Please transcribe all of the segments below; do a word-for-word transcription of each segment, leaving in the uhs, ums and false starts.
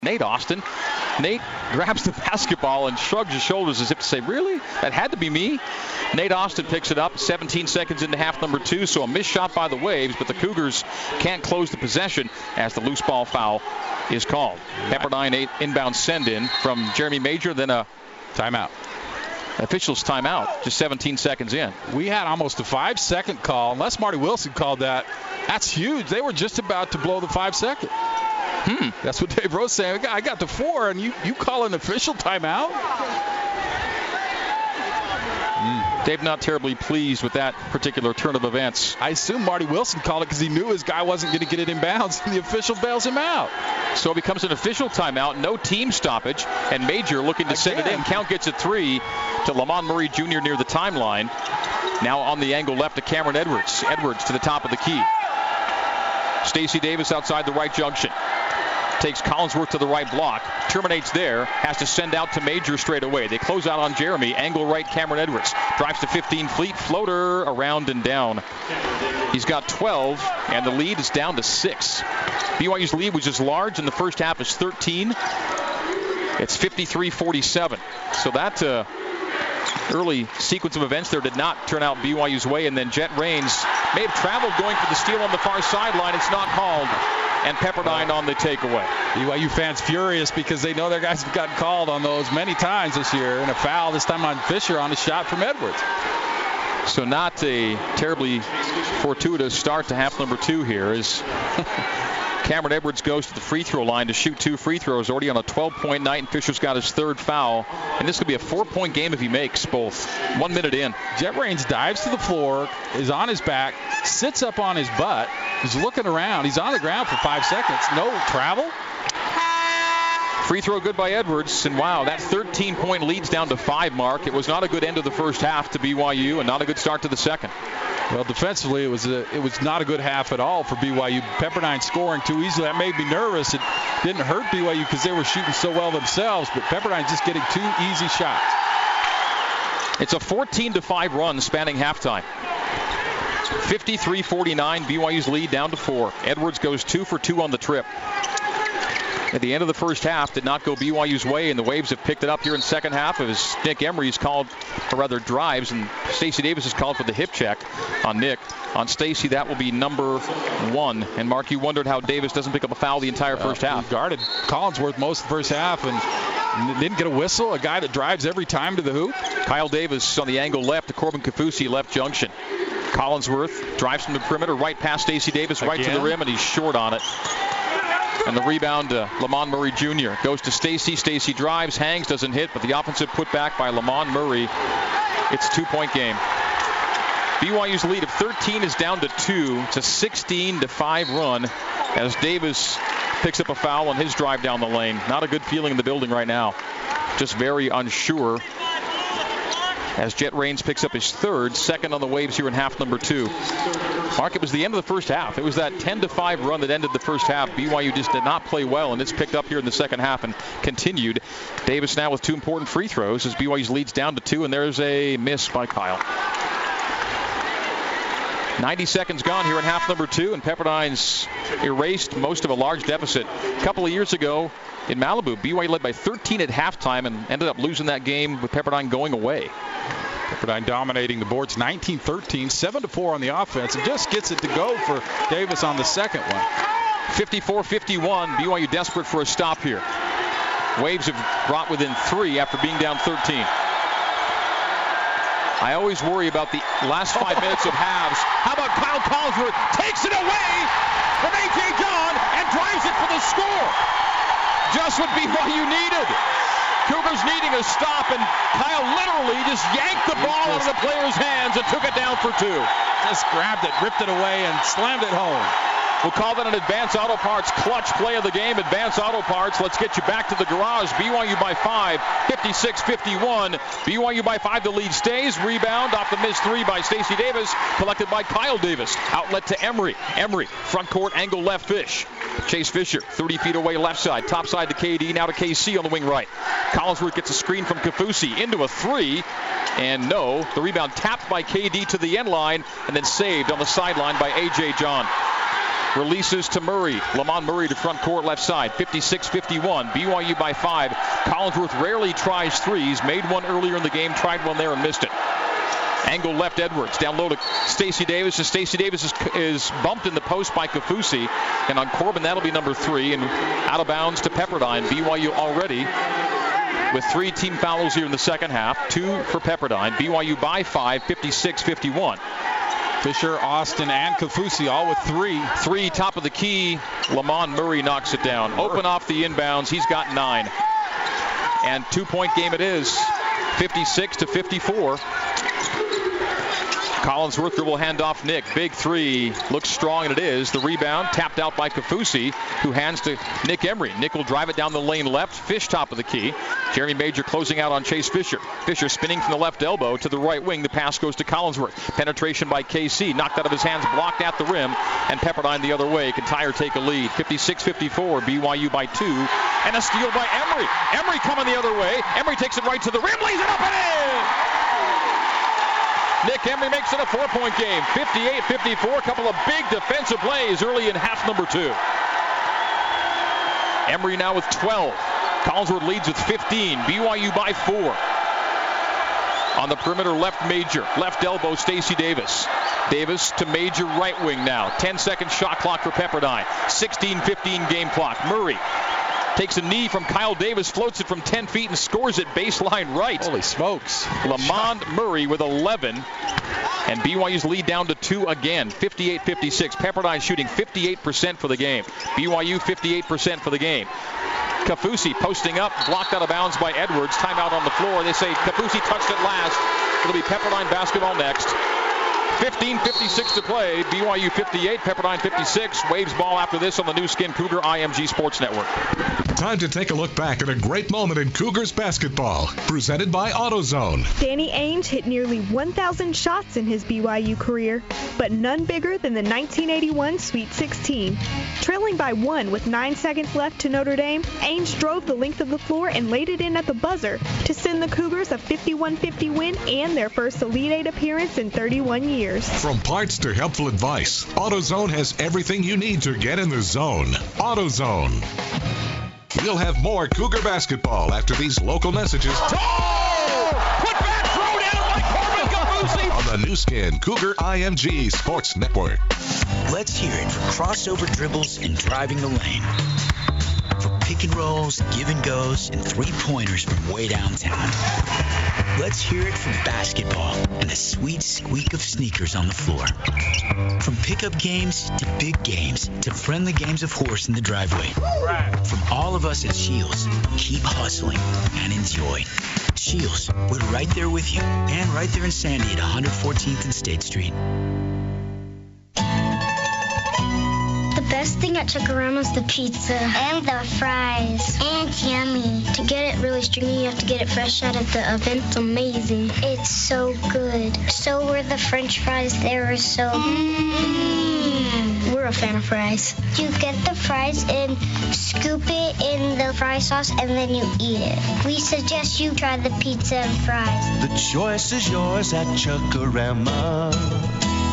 Nate Austin. Nate grabs the basketball and shrugs his shoulders as if to say, really? That had to be me? Nate Austin picks it up seventeen seconds into half number two, so a missed shot by the Waves, but the Cougars can't close the possession as the loose ball foul is called. Pepperdine eight inbound send-in from Jeremy Major, then a timeout. Officials timeout, just seventeen seconds in. We had almost a five-second call. Unless Marty Wilson called that, that's huge. They were just about to blow the five-second. Hmm. That's what Dave Rose saying. I got the four, and you, you call an official timeout? Mm. Dave not terribly pleased with that particular turn of events. I assume Marty Wilson called it because he knew his guy wasn't going to get it in bounds, and the official bails him out. So it becomes an official timeout, no team stoppage, and Major looking to send Again. it in. Count gets a three to Lamont Murray Junior near the timeline. Now on the angle left to Cameron Edwards. Edwards to the top of the key. Stacey Davis outside the right junction. Takes Collinsworth to the right block, terminates there, has to send out to Major straight away. They close out on Jeremy, angle right Cameron Edwards. Drives to fifteen feet, floater around and down. He's got twelve, and the lead is down to six. B Y U's lead was as large in the first half as thirteen. It's fifty-three forty-seven. So that uh, early sequence of events there did not turn out B Y U's way, and then Jet Raines may have traveled going for the steal on the far sideline. It's not called. And Pepperdine on the takeaway. B Y U fans furious because they know their guys have gotten called on those many times this year. And a foul this time on Fisher on a shot from Edwards. So not a terribly fortuitous start to half number two here as Cameron Edwards goes to the free throw line to shoot two free throws. Already on a twelve-point night, and Fisher's got his third foul. And this could be a four-point game if he makes both. One minute in. Jet Raines dives to the floor, is on his back, sits up on his butt, is looking around. He's on the ground for five seconds. No travel. Free throw good by Edwards, and wow, that thirteen-point lead's down to five mark. It was not a good end of the first half to B Y U, and not a good start to the second. Well, defensively, it was a, it was not a good half at all for B Y U. Pepperdine scoring too easily. That made me nervous. It didn't hurt B Y U because they were shooting so well themselves, but Pepperdine just getting two easy shots. It's a fourteen to five run spanning halftime. fifty-three forty-nine, B Y U's lead down to four. Edwards goes two for two on the trip. At the end of the first half, did not go B Y U's way, and the Waves have picked it up here in the second half as Nick Emery's called, or rather drives, and Stacey Davis is called for the hip check on Nick. On Stacey, that will be number one. And Mark, you wondered how Davis doesn't pick up a foul the entire Well, first half. He guarded Collinsworth most of the first half and didn't get a whistle. A guy that drives every time to the hoop. Kyle Davis on the angle left to Corbin Kaufusi, left junction. Collinsworth drives from the perimeter right past Stacey Davis, right Again? to the rim, and he's short on it. And the rebound to Lamont Murray Junior Goes to Stacey. Stacey drives, hangs, doesn't hit, but the offensive putback by Lamont Murray. It's a two-point game. B Y U's lead of thirteen is down to two. It's a sixteen to five run as Davis picks up a foul on his drive down the lane. Not a good feeling in the building right now. Just very unsure. As Jet Raines picks up his third, second on the Waves here in half number two. Mark, it was the end of the first half. It was that ten to five run that ended the first half. B Y U just did not play well, and it's picked up here in the second half and continued. Davis now with two important free throws as B Y U's leads down to two, and there's a miss by Kyle. ninety seconds gone here in half number two, and Pepperdine's erased most of a large deficit. A couple of years ago in Malibu, B Y U led by thirteen at halftime and ended up losing that game with Pepperdine going away. Pepperdine dominating the boards nineteen thirteen, seven to four on the offense, and just gets it to go for Davis on the second one. fifty-four fifty-one, B Y U desperate for a stop here. Waves have brought within three after being down thirteen. I always worry about the last five minutes of halves. How about Kyle Collinsworth takes it away from A J John and drives it for the score. Just what B Y U needed. Cougars needing a stop, and Kyle literally just yanked the ball out of the player's hands and took it down for two. Just grabbed it, ripped it away, and slammed it home. We'll call that an Advance Auto Parts clutch play of the game. Advance Auto Parts, let's get you back to the garage. B Y U by five, fifty-six fifty-one. B Y U by five, the lead stays. Rebound off the missed three by Stacey Davis, collected by Kyle Davis. Outlet to Emery. Emery, front court, angle left Fish. Chase Fisher, thirty feet away left side. Top side to K D, now to K C on the wing right. Collinsworth gets a screen from Kaufusi into a three. And no, the rebound tapped by K D to the end line and then saved on the sideline by A J John. Releases to Murray. Lamont Murray to front court left side. fifty-six fifty-one. B Y U by five. Collinsworth rarely tries threes. Made one earlier in the game. Tried one there and missed it. Angle left Edwards. Down low to Stacey Davis. And Stacey Davis is, is bumped in the post by Kaufusi. And on Corbin, that'll be number three. And out of bounds to Pepperdine. B Y U already with three team fouls here in the second half. Two for Pepperdine. B Y U by five. fifty-six fifty-one. Fisher, Austin, and Kaufusi all with three. Three top of the key. Lamont Murray knocks it down. Open off the inbounds. He's got nine. And two-point game it is. fifty-six to fifty-four. Collinsworth will hand off Nick. Big three. Looks strong, and it is. The rebound tapped out by Kaufusi, who hands to Nick Emery. Nick will drive it down the lane left. Fish top of the key. Jeremy Major closing out on Chase Fisher. Fisher spinning from the left elbow to the right wing. The pass goes to Collinsworth. Penetration by K C. Knocked out of his hands, blocked at the rim. And Pepperdine the other way. Can Tyre take a lead? fifty-six fifty-four. B Y U by two. And a steal by Emery. Emery coming the other way. Emery takes it right to the rim. Lays it up and in! Nick Emery makes it a four-point game. fifty-eight fifty-four. A couple of big defensive plays early in half number two. Emery now with twelve. Collinsworth leads with fifteen. B Y U by four. On the perimeter, left Major. Left elbow, Stacey Davis. Davis to Major right wing now. ten-second shot clock for Pepperdine. sixteen fifteen game clock. Murray takes a knee from Kyle Davis, floats it from ten feet and scores it baseline right. Holy smokes. Lamont Murray with eleven. And B Y U's lead down to two again. fifty-eight fifty-six. Pepperdine shooting fifty-eight percent for the game. B Y U fifty-eight percent for the game. Kaufusi posting up, blocked out of bounds by Edwards. Timeout on the floor. They say Kaufusi touched it last. It'll be Pepperdine basketball next. fifteen fifty-six to play. B Y U fifty-eight, Pepperdine fifty-six. Waves ball after this on the new Skin Cougar I M G Sports Network. Time to take a look back at a great moment in Cougars basketball. Presented by AutoZone. Danny Ainge hit nearly one thousand shots in his B Y U career, but none bigger than the nineteen eighty-one Sweet sixteen. Trailing by one with nine seconds left to Notre Dame, Ainge drove the length of the floor and laid it in at the buzzer to send the Cougars a fifty-one fifty win and their first Elite Eight appearance in thirty-one years. From parts to helpful advice, AutoZone has everything you need to get in the zone. AutoZone. We'll have more Cougar basketball after these local messages. Oh! Put back, throw down by Corbin Kaufusi. On the new Skin Cougar I M G Sports Network. Let's hear it for crossover dribbles and driving the lane. For pick and rolls, give and goes, and three-pointers from way downtown. Let's hear it for basketball and the sweet squeak of sneakers on the floor. From pickup games to big games to friendly games of horse in the driveway. From all of us at Shields, keep hustling and enjoy. Shields, we're right there with you and right there in Sandy at one fourteenth and State Street. The best thing at Chuck-A-Rama's the pizza. And the fries. And it's yummy. To get it really stringy, you have to get it fresh out of the oven. It's amazing. It's so good. So were the French fries. They were so... Mmm. We're a fan of fries. You get the fries and scoop it in the fry sauce, and then you eat it. We suggest you try the pizza and fries. The choice is yours at Chuck-A-Rama.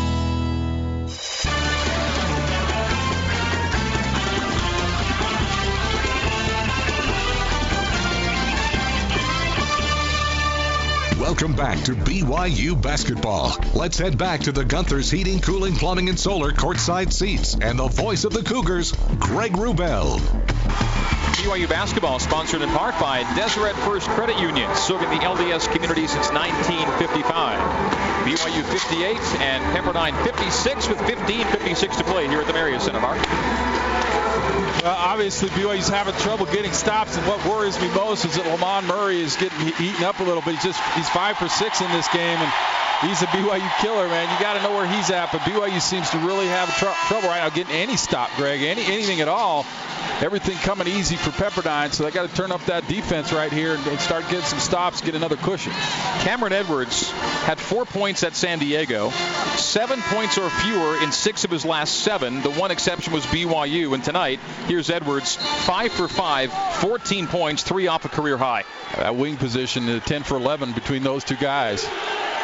Welcome back to B Y U basketball. Let's head back to the Gunther's Heating, Cooling, Plumbing, and Solar courtside seats and the voice of the Cougars, Greg Wrubell. B Y U basketball sponsored in part by Deseret First Credit Union, serving the L D S community since nineteen fifty-five. B Y U fifty-eight and Pepperdine fifty-six with fifteen fifty-six to play here at the Marriott Center. Mark? Well, obviously, B Y U's having trouble getting stops, and what worries me most is that Lamont Murray is getting eaten up a little bit. He's just he's five for six in this game, and he's a B Y U killer, man. You got to know where he's at, but B Y U seems to really have tr- trouble right now getting any stop, Greg, any anything at all. Everything coming easy for Pepperdine, so they got to turn up that defense right here and, and start getting some stops, get another cushion. Cameron Edwards had four points at San Diego, seven points or fewer in six of his last seven. The one exception was B Y U, and tonight, here's Edwards, five for five, fourteen points, three off a career high. That wing position, uh, ten for eleven between those two guys.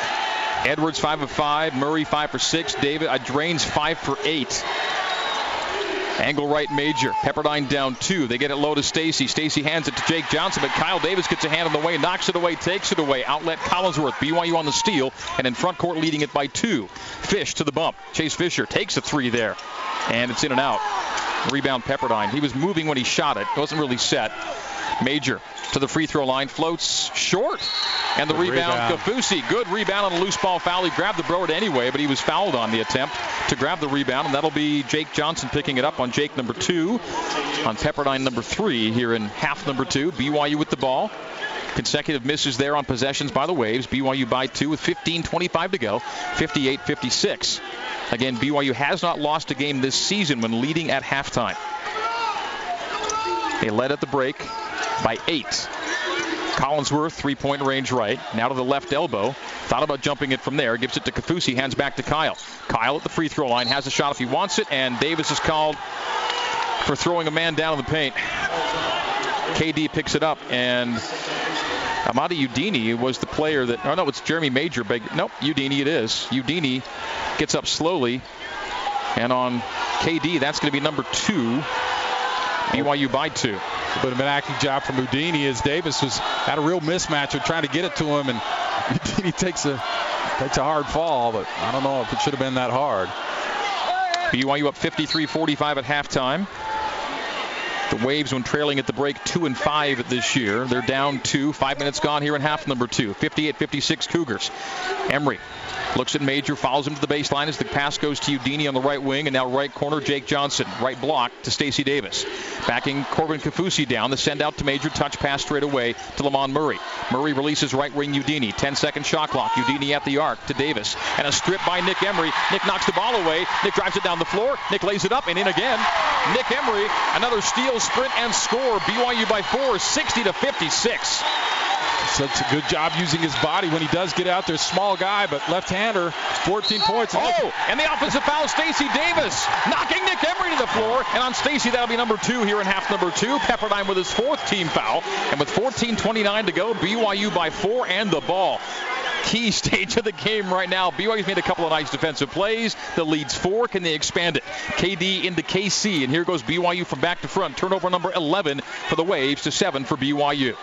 Edwards five of five, Murray five for six, David uh, Drains five for eight. Angle right Major. Pepperdine down two. They get it low to Stacy. Stacy hands it to Jake Johnson, but Kyle Davis gets a hand on the way, knocks it away, takes it away. Outlet Collinsworth. B Y U on the steal, and in front court leading it by two. Fish to the bump. Chase Fisher takes a three there, and it's in and out. Rebound Pepperdine. He was moving when he shot it. Wasn't really set. Major to the free throw line, floats short, and the rebound, rebound. Kaufusi. Good rebound on a loose ball foul. He grabbed the board anyway, but he was fouled on the attempt to grab the rebound, and that'll be Jake Johnson picking it up on Jake number two, on Pepperdine number three here in half number two. B Y U with the ball. Consecutive misses there on possessions by the Waves. B Y U by two with fifteen twenty-five to go, fifty-eight fifty-six. Again, B Y U has not lost a game this season when leading at halftime. They led at the break by eight. Collinsworth, three-point range right. Now to the left elbow. Thought about jumping it from there. Gives it to Kaufusi. Hands back to Kyle. Kyle at the free throw line. Has a shot if he wants it. And Davis is called for throwing a man down in the paint. K D picks it up. And Amadi Udini was the player that... Oh, no, it's Jeremy Major. But, nope, Udini it is. Udini gets up slowly. And on K D, that's going to be number two. B Y U by two. But an acting job from Udini as Davis was had a real mismatch of trying to get it to him, and Udini takes a takes a hard fall, but I don't know if it should have been that hard. B Y U up fifty-three forty-five at halftime. The Waves, when trailing at the break, two and five this year. They're down two. Five minutes gone here in half number two. fifty-eight fifty-six Cougars. Emery looks at Major, follows him to the baseline as the pass goes to Udini on the right wing, and now right corner Jake Johnson. Right block to Stacey Davis. Backing Corbin Kaufusi down. The send out to Major, touch pass straight away to Lamont Murray. Murray releases right wing Udini. ten second shot clock. Udini at the arc to Davis. And a strip by Nick Emery. Nick knocks the ball away. Nick drives it down the floor. Nick lays it up and in again. Nick Emery, another steal, sprint, and score. B Y U by four, sixty to fifty-six. Such a good job using his body when he does get out there. Small guy, but left-hander, fourteen points. Oh, and the offensive foul, Stacey Davis, knocking Nick Emery to the floor. And on Stacey, that'll be number two here in half number two. Pepperdine with his fourth team foul. And with fourteen twenty-nine to go, B Y U by four and the ball. Key stage of the game right now. B Y U's made a couple of nice defensive plays. The lead's four. Can they expand it? K D into K C, and here goes B Y U from back to front. Turnover number eleven for the Waves to seven for B Y U.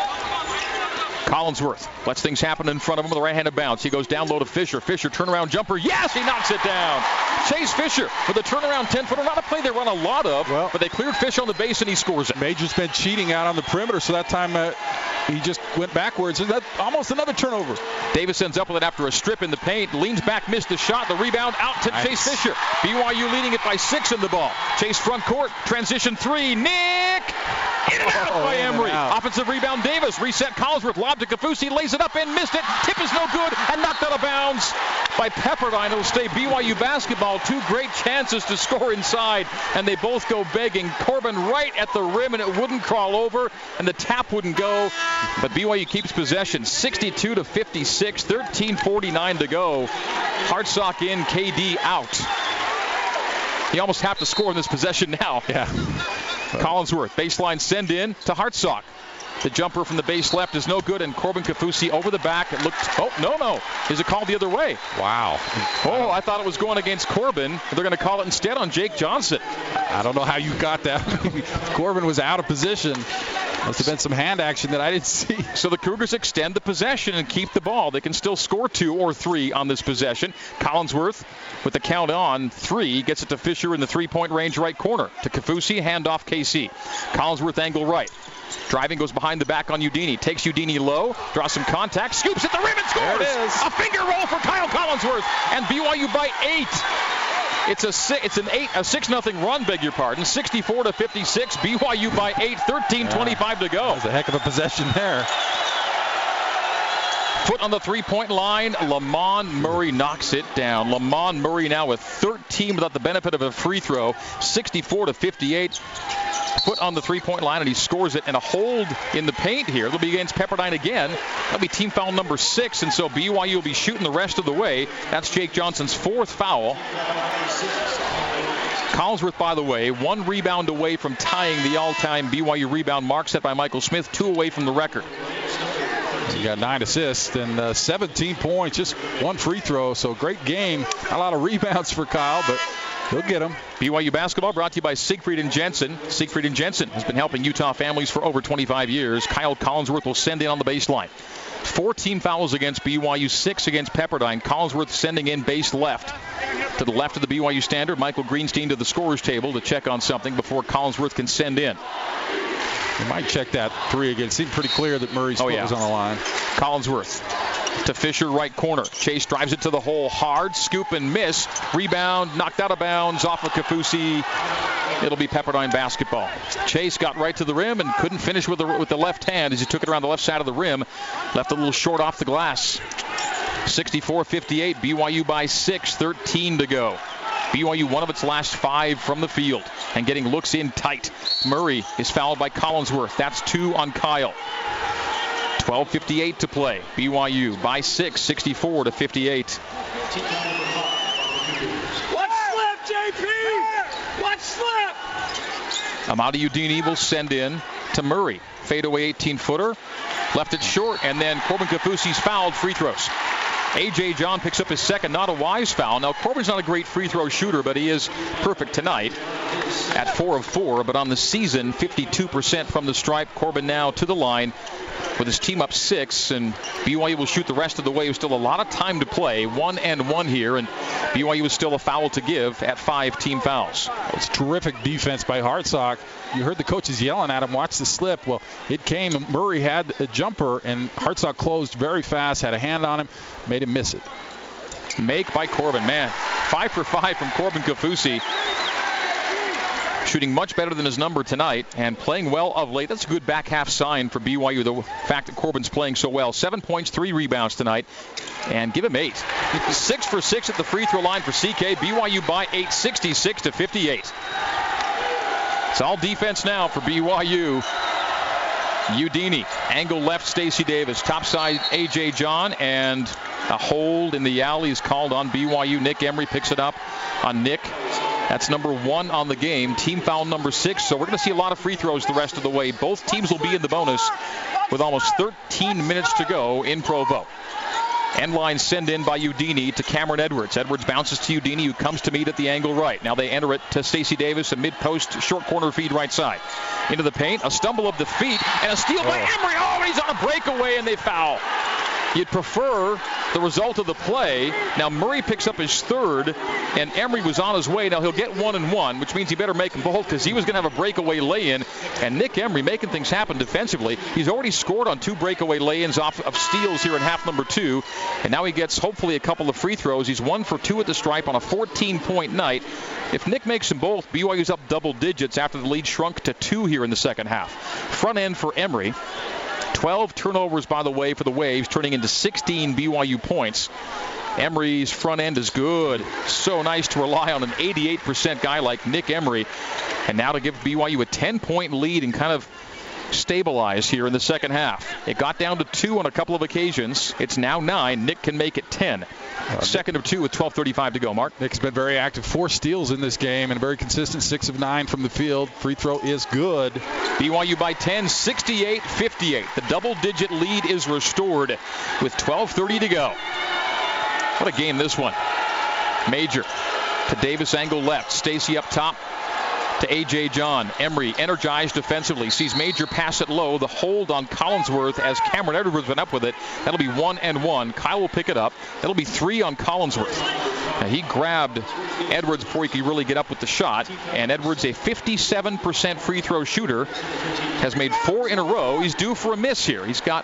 Collinsworth lets things happen in front of him with a right-handed bounce. He goes down low to Fisher. Fisher, turnaround jumper. Yes, he knocks it down. Chase Fisher with a turnaround ten-footer. Not a play they run a lot of, well, but they cleared Fisher on the base, and he scores it. Major's been cheating out on the perimeter, so that time uh, he just went backwards. That almost another turnover. Davis ends up with it after a strip in the paint. Leans back, missed the shot. The rebound out to nice. Chase Fisher. B Y U leading it by six in the ball. Chase front court. Transition three. Nick! In and out oh, by Emery. Offensive rebound, Davis. Reset Collinsworth. Lob to Kaufusi. Lays it up and missed it. Tip is no good and knocked out of bounds by Pepperdine. It'll stay B Y U basketball. Two great chances to score inside, and they both go begging. Corbin right at the rim, and it wouldn't crawl over, and the tap wouldn't go. But B Y U keeps possession. sixty-two to fifty-six. thirteen forty-nine to go. Hartsock in, K D out. He almost have to score in this possession now. Yeah. Collinsworth, baseline send in to Hartsock. The jumper from the base left is no good, and Corbin Kaufusi over the back. It looked, oh, no, no. Is it called the other way? Wow. Oh, I thought it was going against Corbin. They're going to call it instead on Jake Johnson. I don't know how you got that. Corbin was out of position. Must have been some hand action that I didn't see. So the Cougars extend the possession and keep the ball. They can still score two or three on this possession. Collinsworth with the count on three gets it to Fisher in the three-point range right corner. To Kaufusi, handoff K C. Collinsworth angle right. Driving goes behind the back on Udini. Takes Udini low. Draws some contact. Scoops at the rim and scores. There it is. A finger roll for Kyle Collinsworth. And B Y U by eight. It's a six, it's an eight, a six nothing run, beg your pardon. sixty-four to fifty-six. B Y U by eight. thirteen twenty-five to go. That was a heck of a possession there. Foot on the three-point line. Lamont Murray knocks it down. Lamont Murray now with thirteen without the benefit of a free throw. sixty-four to fifty-eight. Foot on the three-point line, and he scores it. And a hold in the paint here. It'll be against Pepperdine again. That'll be team foul number six, and so B Y U will be shooting the rest of the way. That's Jake Johnson's fourth foul. Collinsworth, by the way, one rebound away from tying the all-time B Y U rebound mark set by Michael Smith, two away from the record. He got nine assists and uh, seventeen points, just one free throw. So great game. A lot of rebounds for Kyle, but He'll get him. B Y U basketball brought to you by Siegfried and Jensen. Siegfried and Jensen has been helping Utah families for over twenty-five years. Kyle Collinsworth will send in on the baseline. Four team fouls against B Y U, six against Pepperdine. Collinsworth sending in base left. To the left of the B Y U standard, Michael Greenstein to the scorer's table to check on something before Collinsworth can send in. He might check that three again. It seemed pretty clear that Murray's foot oh, yeah. was on the line. Collinsworth to Fisher, right corner. Chase drives it to the hole hard. Scoop and miss. Rebound knocked out of bounds off of Kaufusi. It'll be Pepperdine basketball. Chase got right to the rim and couldn't finish with the, with the left hand as he took it around the left side of the rim. Left a little short off the glass. sixty-four fifty-eight. B Y U by six. thirteen to go. B Y U one of its last five from the field and getting looks in tight. Murray is fouled by Collinsworth. That's two on Kyle. twelve fifty-eight to play. B Y U by six, sixty-four to fifty-eight. Watch slip, J P! Watch slip! Amadi Udini will send in to Murray. Fadeaway eighteen-footer. Left it short, and then Corbin Kaufusi's fouled. Free throws. A J. John picks up his second, not a wise foul. Now, Corbin's not a great free throw shooter, but he is perfect tonight at four of four. But on the season, fifty-two percent from the stripe. Corbin now to the line with his team up six, and B Y U will shoot the rest of the way. There's still a lot of time to play. One and one here, and B Y U is still a foul to give at five team fouls. It's terrific defense by Hartsock. You heard the coaches yelling at him, watch the slip. Well, it came. Murray had a jumper, and Hartsock closed very fast, had a hand on him, made him miss it. Make by Corbin. Man, five for five from Corbin Kaufusi. Shooting much better than his number tonight and playing well of late. That's a good back half sign for B Y U, the fact that Corbin's playing so well. Seven points, three rebounds tonight, and give him eight. Six for six at the free throw line for C K. B Y U by eight, sixty-six to fifty-eight. It's all defense now for B Y U. Udini, angle left, Stacey Davis, top side A J. John, and a hold in the alley is called on B Y U. Nick Emery picks it up on Nick. That's number one on the game. Team foul number six. So we're going to see a lot of free throws the rest of the way. Both teams will be in the bonus with almost thirteen minutes to go in Provo. End line send in by Udini to Cameron Edwards. Edwards bounces to Udini, who comes to meet at the angle right. Now they enter it to Stacey Davis, a mid-post short corner feed right side. Into the paint, a stumble of the feet, and a steal by Emery. Oh, and he's on a breakaway, and they foul. You'd prefer the result of the play. Now Murray picks up his third, and Emery was on his way. Now he'll get one and one, which means he better make them both because he was going to have a breakaway lay-in. And Nick Emery making things happen defensively. He's already scored on two breakaway lay-ins off of steals here in half number two. And now he gets hopefully a couple of free throws. He's one for two at the stripe on a fourteen-point night. If Nick makes them both, B Y U's up double digits after the lead shrunk to two here in the second half. Front end for Emery. twelve turnovers, by the way, for the Waves, turning into sixteen B Y U points. Emery's front end is good. So nice to rely on an eighty-eight percent guy like Nick Emery. And now to give B Y U a ten-point lead and kind of stabilize here in the second half. It got down to two on a couple of occasions. It's now nine. Nick can make it ten. Second of two with twelve thirty-five to go, Mark. Nick's been very active. Four steals in this game and very consistent. Six of nine from the field. Free throw is good. B Y U by ten, sixty-eight fifty-eight. The double-digit lead is restored with twelve thirty to go. What a game this one. Major to Davis, angle left. Stacey up top to A J. John. Emery energized defensively. Sees Major pass it low. The hold on Collinsworth as Cameron Edwards went up with it. That'll be one and one. Kyle will pick it up. That'll be three on Collinsworth. Now he grabbed Edwards before he could really get up with the shot. And Edwards, a fifty-seven percent free throw shooter, has made four in a row. He's due for a miss here. He's got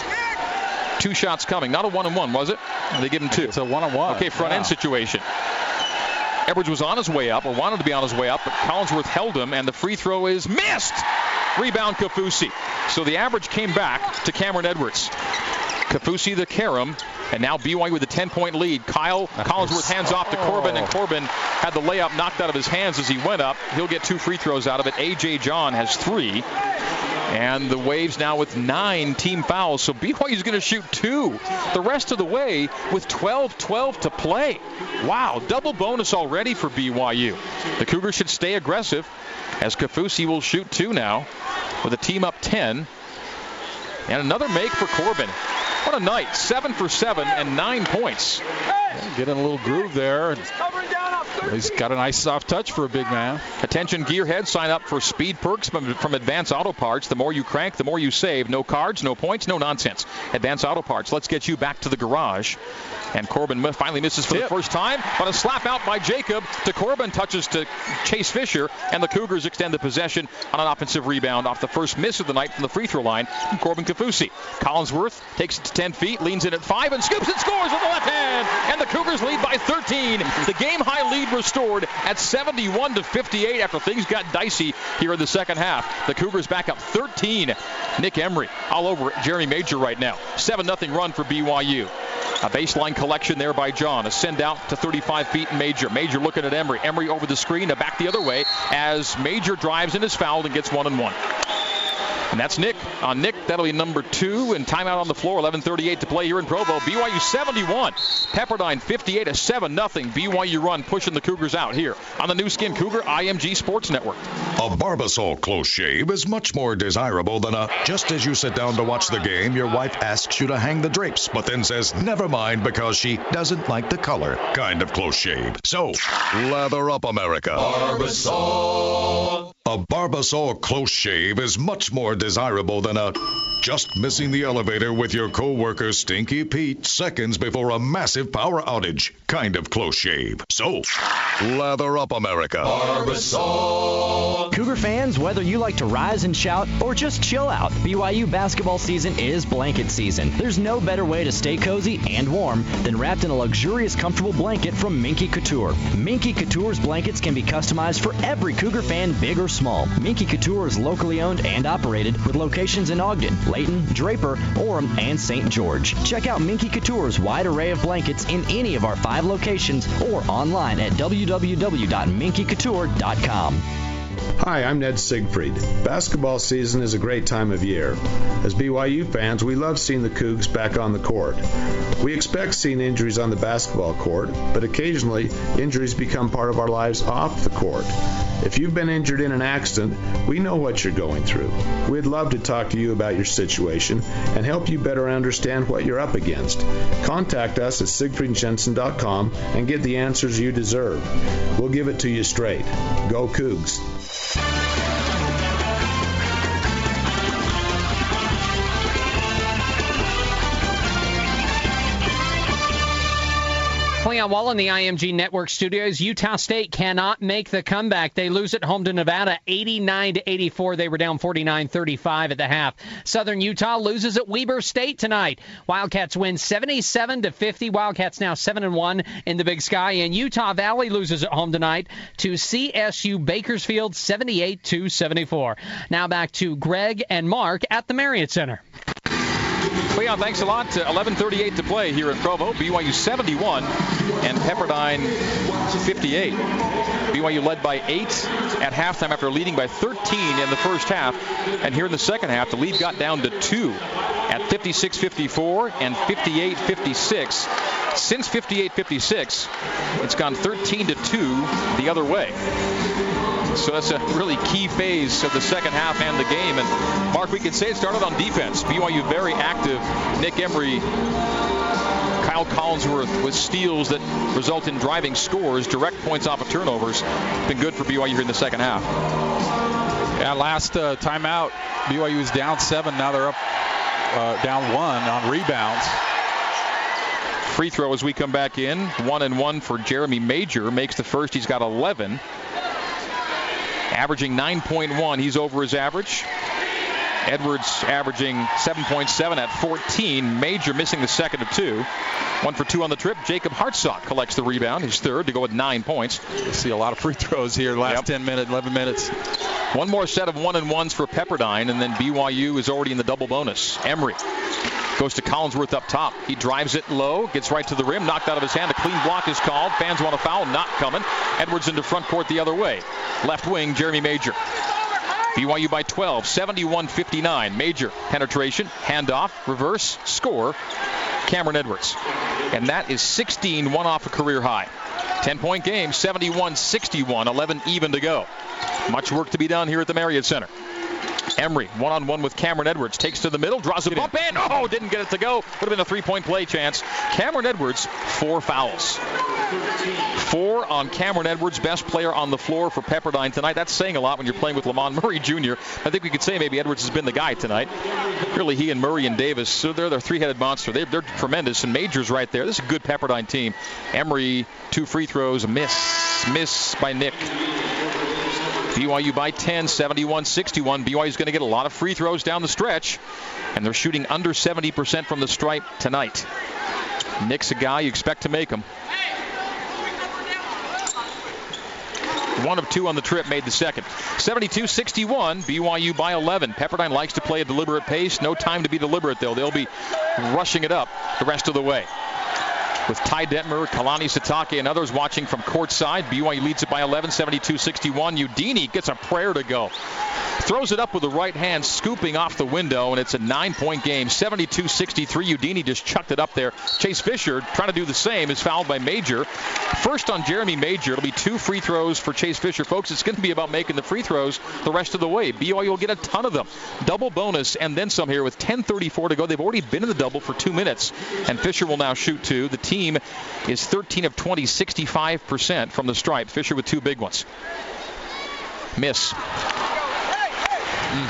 two shots coming. Not a one and one, was it? They give him two. It's a one and one. Okay, front end situation. Edwards was on his way up, or wanted to be on his way up, but Collinsworth held him, and the free throw is missed. Rebound Kaufusi. So the average came back to Cameron Edwards. Kaufusi the carom, and now B Y U with a ten-point lead. Kyle Collinsworth hands off to Corbin, and Corbin had the layup knocked out of his hands as he went up. He'll get two free throws out of it. A J. John has three. And the Waves now with nine team fouls. So B Y U is going to shoot two the rest of the way with twelve twelve to play. Wow, double bonus already for B Y U. The Cougars should stay aggressive as Kaufusi will shoot two now with a team up ten. And another make for Corbin. What a night. Seven for seven and nine points. Yeah, get in a little groove there. He's got a nice soft touch for a big man. Attention gearheads, sign up for Speed Perks from, from Advance Auto Parts. The more you crank, the more you save. No cards, no points, no nonsense. Advance Auto Parts. Let's get you back to the garage. And Corbin finally misses for Tip. the first time, but a slap out by Jacob to Corbin, touches to Chase Fisher, and the Cougars extend the possession on an offensive rebound off the first miss of the night from the free throw line from Corbin Kaufusi. Collinsworth takes it to ten feet, leans in at five, and scoops and scores with the left hand, and the Cougars lead by thirteen. The game-high lead restored at seventy-one to fifty-eight after things got dicey here in the second half. The Cougars back up thirteen. Nick Emery all over Jeremy Major right now. seven nothing run for B Y U. A baseline collection there by John. A send out to thirty-five feet Major. Major looking at Emery. Emery over the screen, a back the other way as Major drives and is fouled and gets one and one. And that's Nick. On Nick, that'll be number two. And timeout on the floor. eleven thirty-eight to play here in Provo. B Y U seventy-one. Pepperdine fifty-eight, a seven nothing B Y U run pushing the Cougars out here on the new Skin Cougar I M G Sports Network. A Barbasol close shave is much more desirable than a just as you sit down to watch the game, your wife asks you to hang the drapes, but then says never mind because she doesn't like the color kind of close shave. So, lather up, America. Barbasol. A Barbasol close shave is much more desirable than a just missing the elevator with your co-worker Stinky Pete seconds before a massive power outage kind of close shave. So, lather up, America. Barbasol. Cougar fans, whether you like to rise and shout or just chill out, B Y U basketball season is blanket season. There's no better way to stay cozy and warm than wrapped in a luxurious, comfortable blanket from Minky Couture. Minky Couture's blankets can be customized for every Cougar fan, big or small. Minky Couture is locally owned and operated with locations in Ogden, Layton, Draper, Orem, and Saint George. Check out Minky Couture's wide array of blankets in any of our five locations or online at w w w dot minky couture dot com. Hi, I'm Ned Siegfried. Basketball season is a great time of year. As B Y U fans, we love seeing the Cougs back on the court. We expect seeing injuries on the basketball court, but occasionally injuries become part of our lives off the court. If you've been injured in an accident, we know what you're going through. We'd love to talk to you about your situation and help you better understand what you're up against. Contact us at siegfried jensen dot com and get the answers you deserve. We'll give it to you straight. Go Cougs. Cleon Wall in the I M G Network studios. Utah State cannot make the comeback. They lose at home to Nevada eighty-nine to eighty-four. They were down forty-nine thirty-five at the half. Southern Utah loses at Weber State tonight. Wildcats win seventy-seven to fifty. Wildcats now seven and one in the Big Sky. And Utah Valley loses at home tonight to C S U Bakersfield seventy-eight to seventy-four. Now back to Greg and Mark at the Marriott Center. Leon, thanks a lot. eleven thirty-eight to play here in Provo. B Y U seventy-one and Pepperdine fifty-eight. B Y U led by eight at halftime after leading by thirteen in the first half. And here in the second half, the lead got down to two at fifty-six fifty-four and fifty-eight fifty-six. Since fifty-eight fifty-six, it's gone thirteen to two the other way. So that's a really key phase of the second half and the game. And, Mark, we could say it started on defense. B Y U very active. Nick Emery, Kyle Collinsworth with steals that result in driving scores, direct points off of turnovers. Been good for B Y U here in the second half. Yeah, last uh, timeout, B Y U was down seven. Now they're up uh, down one on rebounds. Free throw as we come back in. One and one for Jeremy Major. Makes the first. He's got eleven. Averaging nine point one. He's over his average. Edwards averaging seven point seven at fourteen. Major missing the second of two. One for two on the trip. Jacob Hartsock collects the rebound. He's third to go with nine points. We'll see a lot of free throws here last yep. ten minutes, eleven minutes. One more set of one and ones for Pepperdine, and then B Y U is already in the double bonus. Emery goes to Collinsworth up top. He drives it low, gets right to the rim, knocked out of his hand. A clean block is called. Fans want a foul, not coming. Edwards into front court the other way. Left wing, Jeremy Major. B Y U by twelve, seventy-one fifty-nine. Major penetration, handoff, reverse, score. Cameron Edwards. And that is sixteen, one off a career high. ten-point game, seventy-one sixty-one, eleven even to go. Much work to be done here at the Marriott Center. Emery, one-on-one with Cameron Edwards. Takes to the middle, draws a bump in. Oh, didn't get it to go. Would have been a three-point play chance. Cameron Edwards, four fouls. Four on Cameron Edwards, best player on the floor for Pepperdine tonight. That's saying a lot when you're playing with Lamont Murray Junior I think we could say maybe Edwards has been the guy tonight. Really, he and Murray and Davis, so they're their three-headed monster. They're, they're tremendous, and Major's right there. This is a good Pepperdine team. Emery, two free throws, a miss. Miss by Nick. B Y U by ten, seventy-one sixty-one. B Y U's going to get a lot of free throws down the stretch, and they're shooting under seventy percent from the stripe tonight. Nick's a guy you expect to make them. One of two on the trip, made the second. seventy-two sixty-one, B Y U by eleven. Pepperdine likes to play a deliberate pace. No time to be deliberate, though. They'll be rushing it up the rest of the way. With Ty Detmer, Kalani Sitake, and others watching from courtside, B Y U leads it by eleven, seventy-two sixty-one. Udini gets a prayer to go. Throws it up with the right hand, scooping off the window, and it's a nine-point game. seventy-two sixty-three. Udini just chucked it up there. Chase Fisher, trying to do the same, is fouled by Major. First on Jeremy Major. It'll be two free throws for Chase Fisher. Folks, it's going to be about making the free throws the rest of the way. B Y U will get a ton of them. Double bonus and then some here with ten thirty-four to go. They've already been in the double for two minutes, and Fisher will now shoot two. The team is thirteen of twenty, sixty-five percent from the stripe. Fisher with two big ones. Miss. Mm.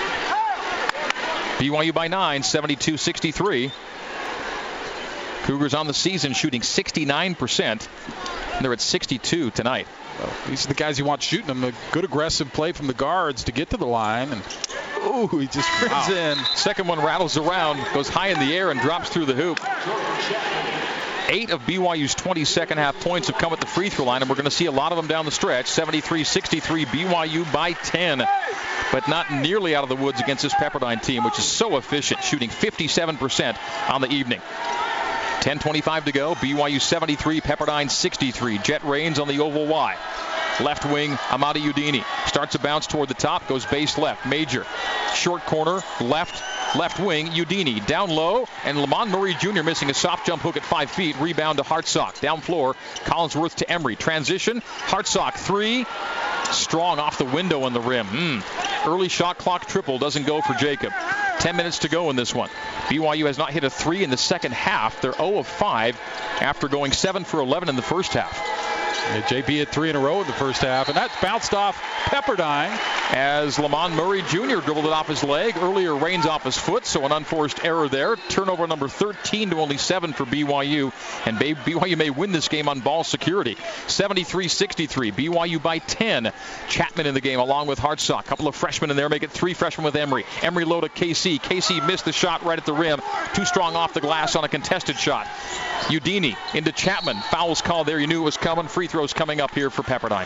B Y U by nine, seventy-two sixty-three. Cougars on the season shooting sixty-nine percent. And they're at sixty-two tonight. Well, these are the guys you want shooting them. A good aggressive play from the guards to get to the line. And ooh, he just rims wow. in. Second one rattles around, goes high in the air and drops through the hoop. Eight of B Y U's twenty second half points have come at the free throw line, and we're going to see a lot of them down the stretch. seventy-three sixty-three, B Y U by ten. But not nearly out of the woods against this Pepperdine team, which is so efficient, shooting fifty-seven percent on the evening. ten twenty-five to go. B Y U seventy-three, Pepperdine sixty-three. Jet Rains on the oval Y. Left wing, Amadi Udini. Starts a bounce toward the top, goes base left. Major. Short corner, left. Left wing, Udini. Down low, and Lamont Murray Junior missing a soft jump hook at five feet. Rebound to Hartsock. Down floor, Collinsworth to Emery. Transition, Hartsock three. Strong off the window on the rim. Mm. Early shot clock triple doesn't go for Jacob. Ten minutes to go in this one. B Y U has not hit a three in the second half. They're zero of five after going seven for eleven in the first half. Yeah, J P hit three in a row in the first half, and that bounced off Pepperdine. As Lamont Murray Junior dribbled it off his leg. Earlier, Rains off his foot, so an unforced error there. Turnover number thirteen to only seven for B Y U, and B Y U may win this game on ball security. seventy-three sixty-three, B Y U by ten. Chapman in the game along with Hartsock. A couple of freshmen in there, make it three freshmen with Emery. Emery low to K C. K C missed the shot right at the rim. Too strong off the glass on a contested shot. Udini into Chapman. Fouls called there. You knew it was coming. Free throws coming up here for Pepperdine.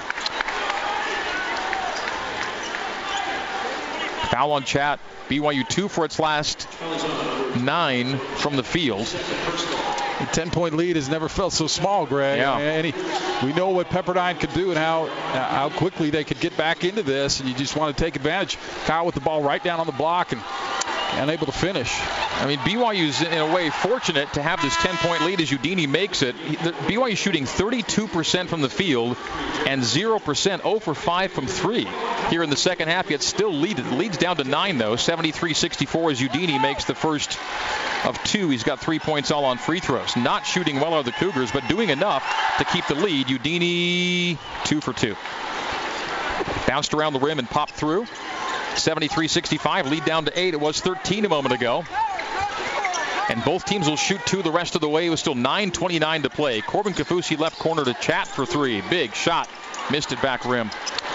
Foul on Chat. B Y U two for its last nine from the field. A ten-point lead has never felt so small, Greg. Yeah. And he, we know what Pepperdine could do and how how quickly they could get back into this, and you just want to take advantage. Kyle with the ball right down on the block and unable to finish. I mean, B Y U's in a way fortunate to have this ten-point lead as Udini makes it. B Y U shooting thirty-two percent from the field and zero percent, zero for five from three here in the second half, yet still lead, leads down to nine, though. seventy-three sixty-four as Udini makes the first of two. He's got three points all on free throws. Not shooting well are the Cougars, but doing enough to keep the lead. Udini, two for two. Bounced around the rim and popped through. seventy-three sixty-five, lead down to eight. It was thirteen a moment ago. And both teams will shoot two the rest of the way. It was still nine twenty-nine to play. Corbin Kaufusi left corner to Chat for three. Big shot. Missed it back rim.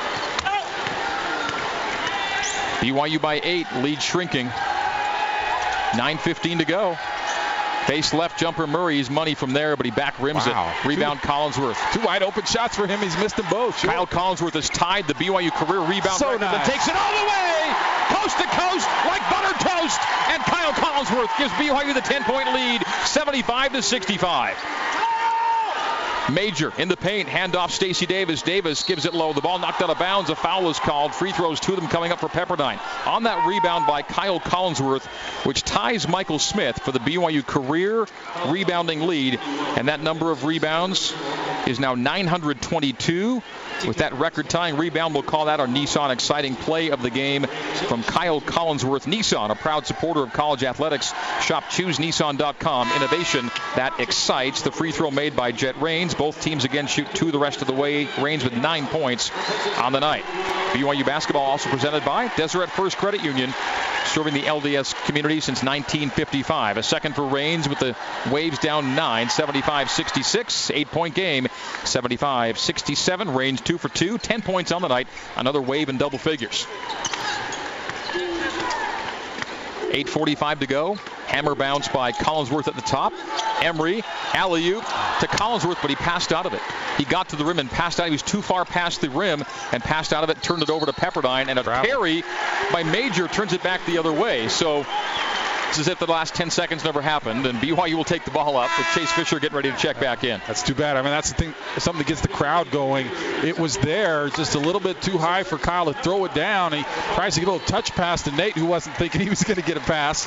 B Y U by eight. Lead shrinking. nine fifteen to go. Face left jumper Murray's money from there, but he back rims wow. it. Rebound two, Collinsworth. Two wide open shots for him. He's missed them both. Sure. Kyle Collinsworth has tied the B Y U career rebound so record nice. and takes it all the way, coast to coast, like butter toast. And Kyle Collinsworth gives B Y U the ten-point lead, seventy-five to sixty-five. Major in the paint, handoff Stacey Davis. Davis gives it low. The ball knocked out of bounds. A foul is called. Free throws, two of them coming up for Pepperdine. On that rebound by Kyle Collinsworth, which ties Michael Smith for the B Y U career rebounding lead. And that number of rebounds is now nine hundred twenty-two. with that record-tying rebound. We'll call that our Nissan exciting play of the game from Kyle Collinsworth. Nissan, a proud supporter of college athletics. Shop choose nissan dot com. Innovation that excites. The free throw made by Jet Raines. Both teams again shoot two the rest of the way. Raines with nine points on the night. B Y U basketball also presented by Deseret First Credit Union, serving the L D S community since nineteen fifty-five. A second for Raines with the Waves down nine, seventy-five sixty-six. Eight-point game, seventy-five sixty-seven. Raines two for two, ten points on the night. Another Wave in double figures. eight forty-five to go. Hammer bounce by Collinsworth at the top. Emery, alley-oop to Collinsworth, but he passed out of it. He got to the rim and passed out. He was too far past the rim and passed out of it, turned it over to Pepperdine, and a carry by Major turns it back the other way. So it's as if the last ten seconds never happened, and B Y U will take the ball up with Chase Fisher getting ready to check back in. That's too bad. I mean, that's the thing, something that gets the crowd going. It was there, just a little bit too high for Kyle to throw it down. He tries to get a little touch pass to Nate, who wasn't thinking he was going to get a pass.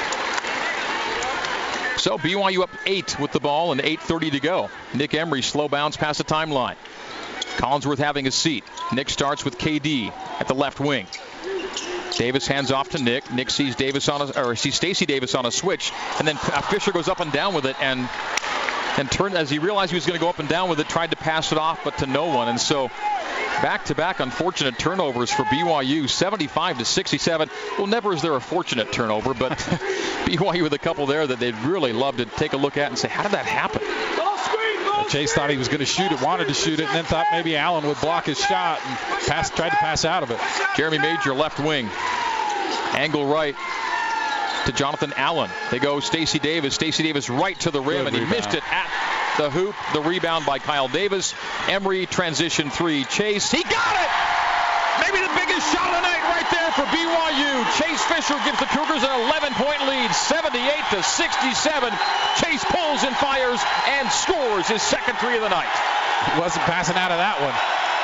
So B Y U up eight with the ball and eight thirty to go. Nick Emery, slow bounce past the timeline. Collinsworth having a seat. Nick starts with K D at the left wing. Davis hands off to Nick. Nick sees Davis on a, or sees Stacey Davis on a switch, and then Fisher goes up and down with it, and and turned as he realized he was going to go up and down with it, tried to pass it off, but to no one. And so back-to-back unfortunate turnovers for B Y U, seventy-five to sixty-seven. Well, never is there a fortunate turnover, but B Y U with a couple there that they'd really love to take a look at and say, how did that happen? Chase thought he was going to shoot it, wanted to shoot it, and then thought maybe Allen would block his shot and pass, tried to pass out of it. Jeremy Major, left wing. Angle right to Jonathan Allen. They go Stacey Davis. Stacey Davis right to the rim, Good and he rebound. Missed it at the hoop. The rebound by Kyle Davis. Emery, transition three. Chase, he got it! Maybe the biggest shot of the night right there for B Y U. Chase Fisher gives the Cougars an eleven-point lead, seventy-eight to sixty-seven. Chase pulls and fires and scores his second three of the night. He wasn't passing out of that one.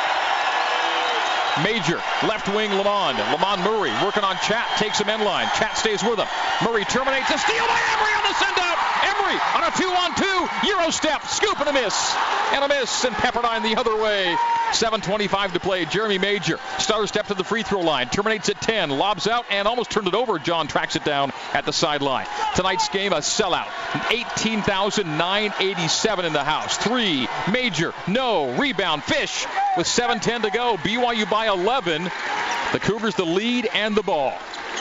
Major, left wing, Lamond. Lamond Murray working on Chat, takes him in line. Chat stays with him. Murray terminates a steal by Emery on the send-out. Emery on a two-on-two, Euro step, scoop and a miss. And a miss, and Pepperdine the other way. seven twenty-five to play. Jeremy Major, stutter step to the free throw line, terminates at ten, lobs out, and almost turned it over. John tracks it down at the sideline. Tonight's game, a sellout. eighteen thousand nine hundred eighty-seven in the house. Three, Major, no, rebound, Fish with seven ten to go. B Y U by eleven. The Cougars the lead and the ball.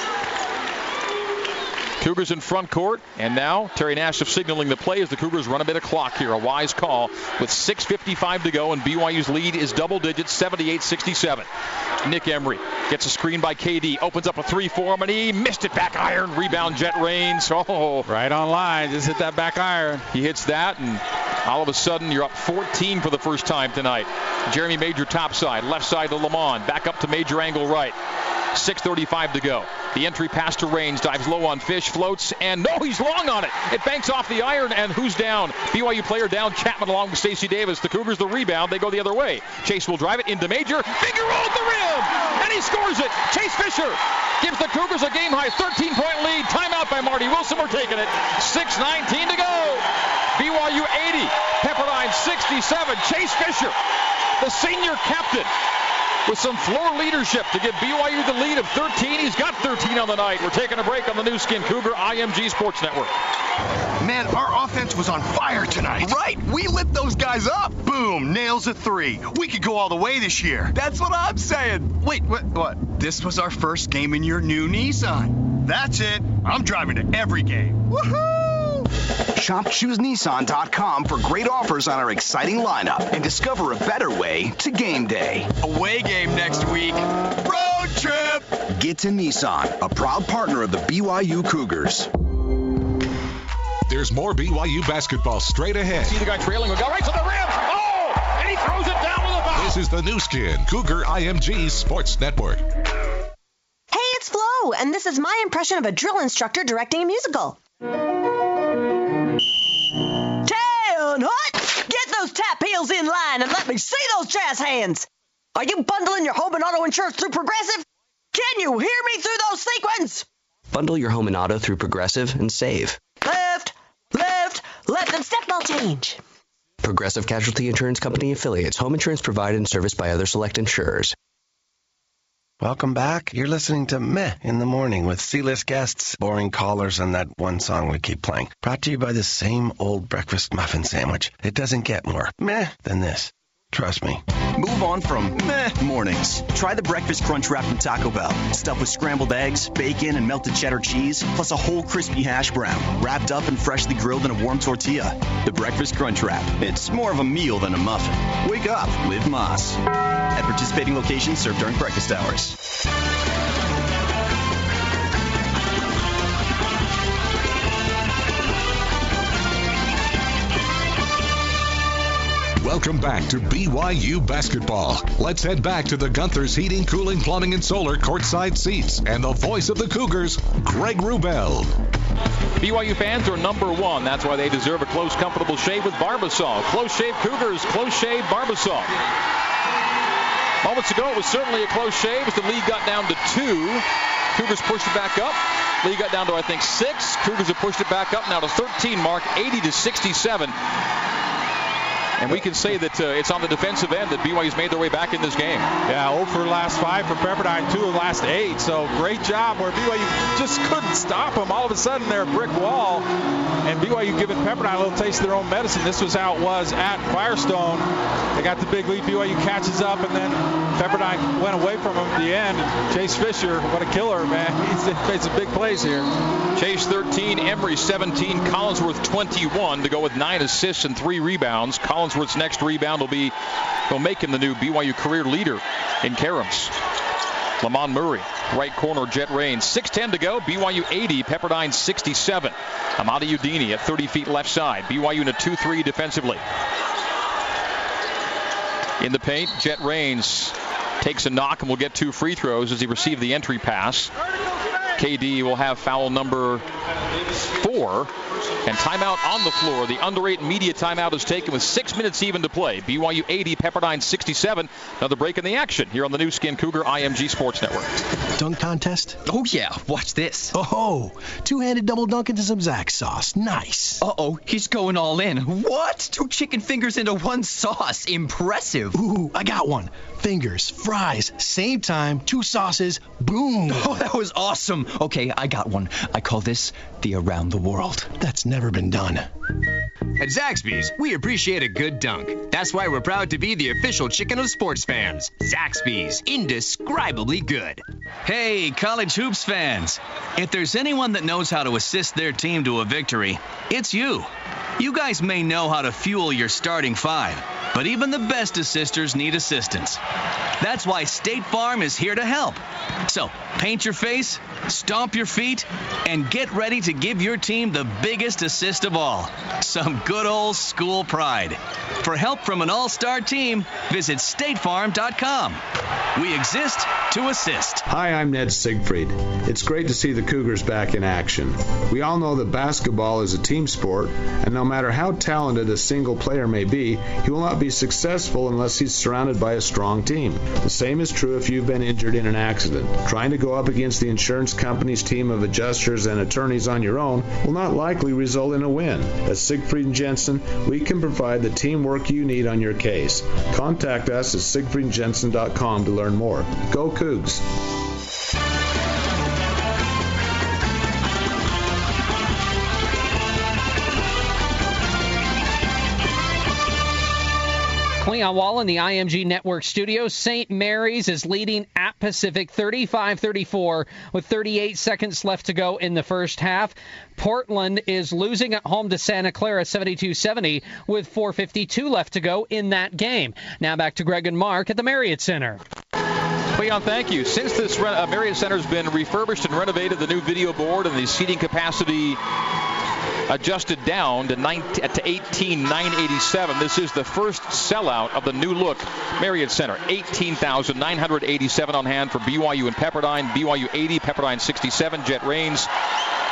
Cougars in front court, and now Terry Nash signaling the play as the Cougars run a bit of clock here. A wise call with six fifty-five to go, and B Y U's lead is double digits, seventy-eight sixty-seven. Nick Emery gets a screen by K D, opens up a three for him, and he missed it. Back iron, rebound, Jet Raines. Oh, right on line, just hit that back iron. He hits that, and all of a sudden you're up fourteen for the first time tonight. Jeremy Major top side, left side to Lamond, back up to Major angle right. six thirty-five to go. The entry pass to Raines, dives low on Fish, floats, and no, he's long on it. It banks off the iron, and who's down? B Y U player down, Chapman along with Stacey Davis. The Cougars the rebound, they go the other way. Chase will drive it into Major, finger roll at the rim, and he scores it. Chase Fisher gives the Cougars a game-high thirteen-point lead. Timeout by Marty Wilson, we're taking it. six nineteen to go. B Y U eighty, Pepperdine sixty-seven. Chase Fisher, the senior captain, with some floor leadership to give B Y U the lead of thirteen. He's got thirteen on the night. We're taking a break on the new Skin Cougar I M G Sports Network. Man, our offense was on fire tonight. Right. We lit those guys up. Boom. Nails a three. We could go all the way this year. That's what I'm saying. Wait, what? What? This was our first game in your new Nissan. That's it. I'm driving to every game. Woohoo! Shop choose nissan dot com for great offers on our exciting lineup and discover a better way to game day. Away game next week. Road trip! Get to Nissan, a proud partner of the B Y U Cougars. There's more B Y U basketball straight ahead. See the guy trailing, we go right to the rim. Oh! And he throws it down with a foul. This is the new Skin Cougar I M G Sports Network. Hey, it's Flo, and this is my impression of a drill instructor directing a musical. Get those tap heels in line and let me see those jazz hands. Are you bundling your home and auto insurance through Progressive? Can you hear me through those sequins? Bundle your home and auto through Progressive and save. Left, left, left, and step ball change. Progressive Casualty Insurance Company affiliates. Home insurance provided and serviced by other select insurers. Welcome back. You're listening to Meh in the Morning with C-list guests, boring callers, and that one song we keep playing. Brought to you by the same old breakfast muffin sandwich. It doesn't get more meh than this. Trust me. Move on from meh mornings. Try the Breakfast Crunch Wrap from Taco Bell. Stuffed with scrambled eggs, bacon, and melted cheddar cheese, plus a whole crispy hash brown, wrapped up and freshly grilled in a warm tortilla. The Breakfast Crunch Wrap. It's more of a meal than a muffin. Wake up with Moss. At participating locations served during breakfast hours. Welcome back to B Y U basketball. Let's head back to the Gunther's Heating, Cooling, Plumbing, and Solar courtside seats and the voice of the Cougars, Greg Wrubell. B Y U fans are number one. That's why they deserve a close, comfortable shave with Barbasol. Close shave Cougars, close shave Barbasol. Moments ago, it was certainly a close shave as the lead got down to two. Cougars pushed it back up. Lead got down to, I think, six. Cougars have pushed it back up now to thirteen mark, eighty to sixty-seven. And we can say that uh, it's on the defensive end that B Y U's made their way back in this game. Yeah, zero for last five for Pepperdine, two of last eight. So great job where B Y U just couldn't stop them. All of a sudden, they're a brick wall. And B Y U giving Pepperdine a little taste of their own medicine. This was how it was at Firestone. They got the big lead. B Y U catches up, and then Pepperdine went away from them at the end. Chase Fisher, what a killer, man. He's made some big plays here. Chase thirteen, Emery seventeen, Collinsworth twenty-one to go with nine assists and three rebounds. Collinsworth's next rebound will be, will make him the new B Y U career leader in caroms. Lamont Murray, right corner, Jet Rain. six ten to go, B Y U eighty, Pepperdine sixty-seven. Amadi Udini at thirty feet left side. B Y U in a two three defensively. In the paint, Jet Rains takes a knock and will get two free throws as he received the entry pass. K D will have foul number four. And timeout on the floor. The under eight media timeout is taken with six minutes even to play. B Y U eighty, Pepperdine sixty-seven. Another break in the action here on the new Skin Cougar I M G Sports Network. Dunk contest? Oh, yeah. Watch this. Oh, two-handed double dunk into some Zax sauce. Nice. Uh-oh, he's going all in. What? Two chicken fingers into one sauce. Impressive. Ooh, I got one. Fingers, fries, same time, two sauces, boom. Oh, that was awesome. Okay, I got one. I call this the Around the World. That's never been done. At Zaxby's, we appreciate a good dunk. That's why we're proud to be the official chicken of sports fans. Zaxby's, indescribably good. Hey, college hoops fans. If there's anyone that knows how to assist their team to a victory, it's you. You guys may know how to fuel your starting five, but even the best assisters need assistance. That's why State Farm is here to help. So, paint your face, stomp your feet, and get ready to give your team the biggest assist of all. Some good old school pride. For help from an all-star team, visit state farm dot com. We exist to assist. Hi, I'm Ned Siegfried. It's great to see the Cougars back in action. We all know that basketball is a team sport, and no matter how talented a single player may be, he will not be successful unless he's surrounded by a strong team. The same is true if you've been injured in an accident. Trying to go up against the insurance company's team of adjusters and attorneys on your own will not likely result in a win. At Siegfried and Jensen, we can provide the teamwork you need on your case. Contact us at siegfried jensen dot com to learn more. Go Cougs! Cleon Wall in the I M G Network studios. Saint Mary's is leading at Pacific thirty-five thirty-four with thirty-eight seconds left to go in the first half. Portland is losing at home to Santa Clara seventy-two seventy with four fifty-two left to go in that game. Now back to Greg and Mark at the Marriott Center. Leon, thank you. Since this uh, Marriott Center has been refurbished and renovated, the new video board and the seating capacity adjusted down to, nineteen, to eighteen nine eighty-seven. This is the first sellout of the new look Marriott Center. eighteen thousand nine hundred eighty-seven on hand for B Y U and Pepperdine. B Y U eighty, Pepperdine sixty-seven. Jet Rains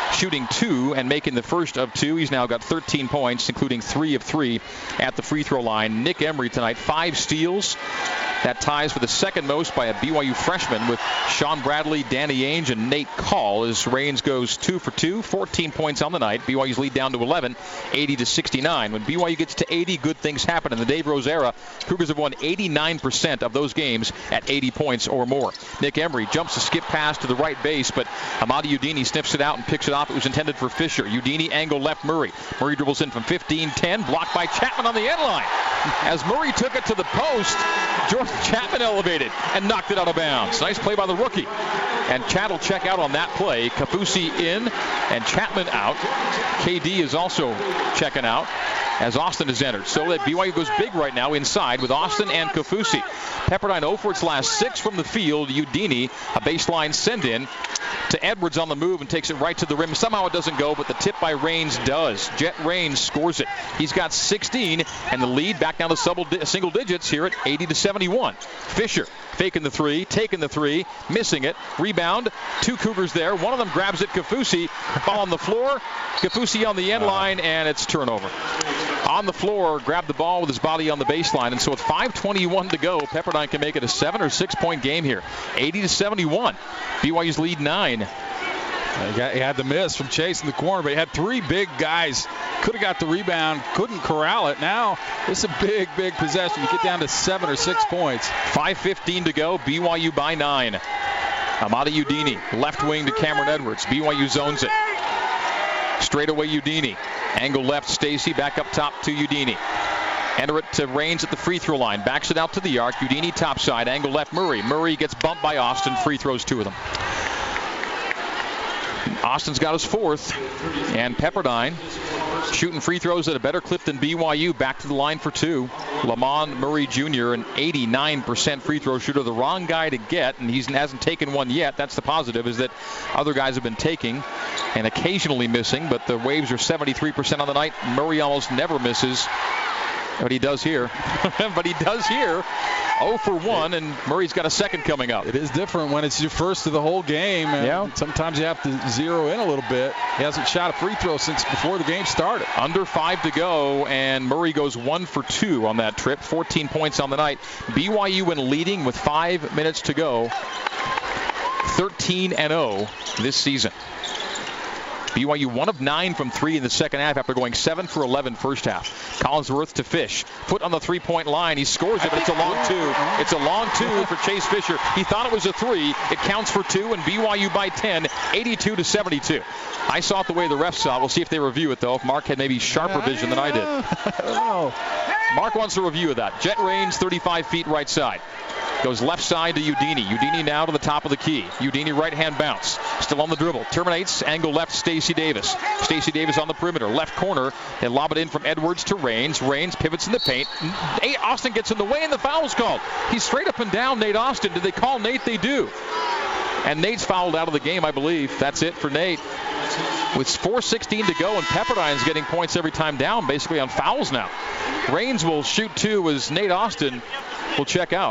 shooting two and making the first of two. He's now got thirteen points, including three of three at the free throw line. Nick Emery tonight, five steals. That ties for the second most by a B Y U freshman with Sean Bradley, Danny Ainge, and Nate Call as Raines goes two for two, fourteen points on the night. B Y U's lead down to eleven, eighty to sixty-nine. When B Y U gets to eighty, good things happen. In the Dave Rose era, Cougars have won eighty-nine percent of those games at eighty points or more. Nick Emery jumps a skip pass to the right base, but Amadi Udini sniffs it out and picks it off. It was intended for Fisher. Udini angle left Murray. Murray dribbles in from fifteen ten, blocked by Chapman on the end line. As Murray took it to the post, Jordan Chapman elevated and knocked it out of bounds. Nice play by the rookie. And Chad will check out on that play. Kafusi in and Chapman out. K D is also checking out as Austin has entered. So that B Y U goes big right now inside with Austin and Kafusi. Pepperdine oh for its last six from the field. Udini, a baseline send-in to Edwards on the move and takes it right to the rim. Somehow it doesn't go, but the tip by Raines does. Jet Raines scores it. He's got sixteen, and the lead back down to single digits here at eighty to seventy-one. Fisher faking the three, taking the three, missing it. Rebound, two Cougars there. One of them grabs it, Kafusi. Ball on the floor. Kafusi on the end line, and it's turnover. On the floor, grabbed the ball with his body on the baseline, and so with five twenty-one to go, Pepperdine can make it a seven or six point game here. eighty to seventy-one. B Y U's lead nine. He, got, he had the miss from Chase in the corner, but he had three big guys. Could have got the rebound, couldn't corral it. Now it's a big, big possession. You get down to seven or six points. five fifteen to go. B Y U by nine. Amadi Udini, left wing to Cameron Edwards. B Y U zones it. Straight away Udini. Angle left, Stacy. Back up top to Udini. Enter it to Raines at the free throw line. Backs it out to the arc. Udini topside. Angle left, Murray. Murray gets bumped by Austin. Free throws, two of them. Austin's got his fourth. And Pepperdine shooting free throws at a better clip than B Y U. Back to the line for two. Lamond Murray Junior, an eighty-nine percent free throw shooter. The wrong guy to get, and he hasn't taken one yet. That's the positive, is that other guys have been taking and occasionally missing, but the Waves are seventy-three percent on the night. Murray almost never misses. But he does here. but he does here. oh for one, and Murray's got a second coming up. It is different when it's your first of the whole game. And yeah. Sometimes you have to zero in a little bit. He hasn't shot a free throw since before the game started. Under five to go, and Murray goes one for two on that trip. fourteen points on the night. B Y U when leading with five minutes to go. thirteen and oh this season. B Y U one of nine from three in the second half after going seven for eleven first half. Collinsworth to Fish. Put on the three-point line. He scores it, but it's a long two. It's a long two for Chase Fisher. He thought it was a three. It counts for two, and B Y U by ten, eighty-two to seventy-two. I saw it the way the refs saw it. We'll see if they review it, though. If Mark had maybe sharper vision than I did. Mark wants a review of that. Jet Raines, thirty-five feet right side. Goes left side to Udini. Udini now to the top of the key. Udini right-hand bounce. Still on the dribble. Terminates. Angle left, Stacey Davis. Stacey Davis on the perimeter. Left corner. They lob it in from Edwards to Raines. Raines pivots in the paint. Nate Austin gets in the way, and the foul's called. He's straight up and down Nate Austin. Did they call Nate? They do. And Nate's fouled out of the game, I believe. That's it for Nate. With four sixteen to go, and Pepperdine's getting points every time down, basically on fouls now. Raines will shoot two as Nate Austin will check out.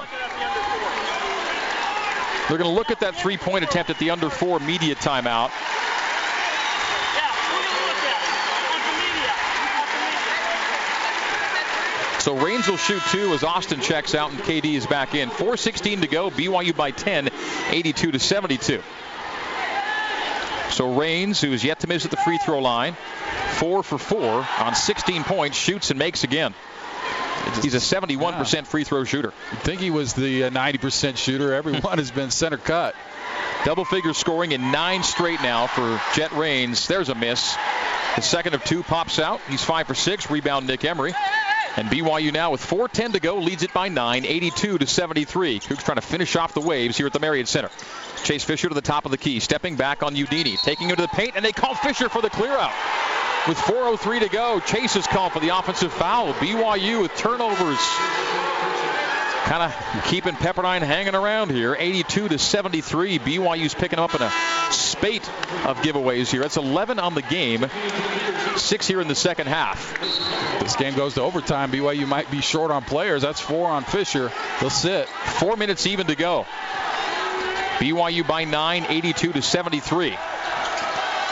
They're going to look at that three-point attempt at the under four media timeout. So Raines will shoot two as Austin checks out and K D is back in. four sixteen to go. B Y U by ten, eighty-two to seventy-two. So Raines, who is yet to miss at the free throw line, four for four on sixteen points, shoots and makes again. He's a seventy-one percent free throw shooter. I think he was the ninety percent shooter. Everyone has been center cut. Double figure scoring in nine straight now for Jet Raines. There's a miss. The second of two pops out. He's five for six. Rebound Nick Emery. And B Y U now with four ten to go leads it by nine, eighty-two to seventy-three. Cougs trying to finish off the Waves here at the Marriott Center. Chase Fisher to the top of the key. Stepping back on Udini. Taking him to the paint, and they call Fisher for the clear out. With four oh three to go, Chase is called for the offensive foul. B Y U with turnovers. Kind of keeping Pepperdine hanging around here. eighty-two to seventy-three. B Y U's picking up in a spate of giveaways here. That's eleven on the game. Six here in the second half. This game goes to overtime. B Y U might be short on players. That's four on Fisher. They'll sit. Four minutes even to go. B Y U by nine, eighty-two to seventy-three.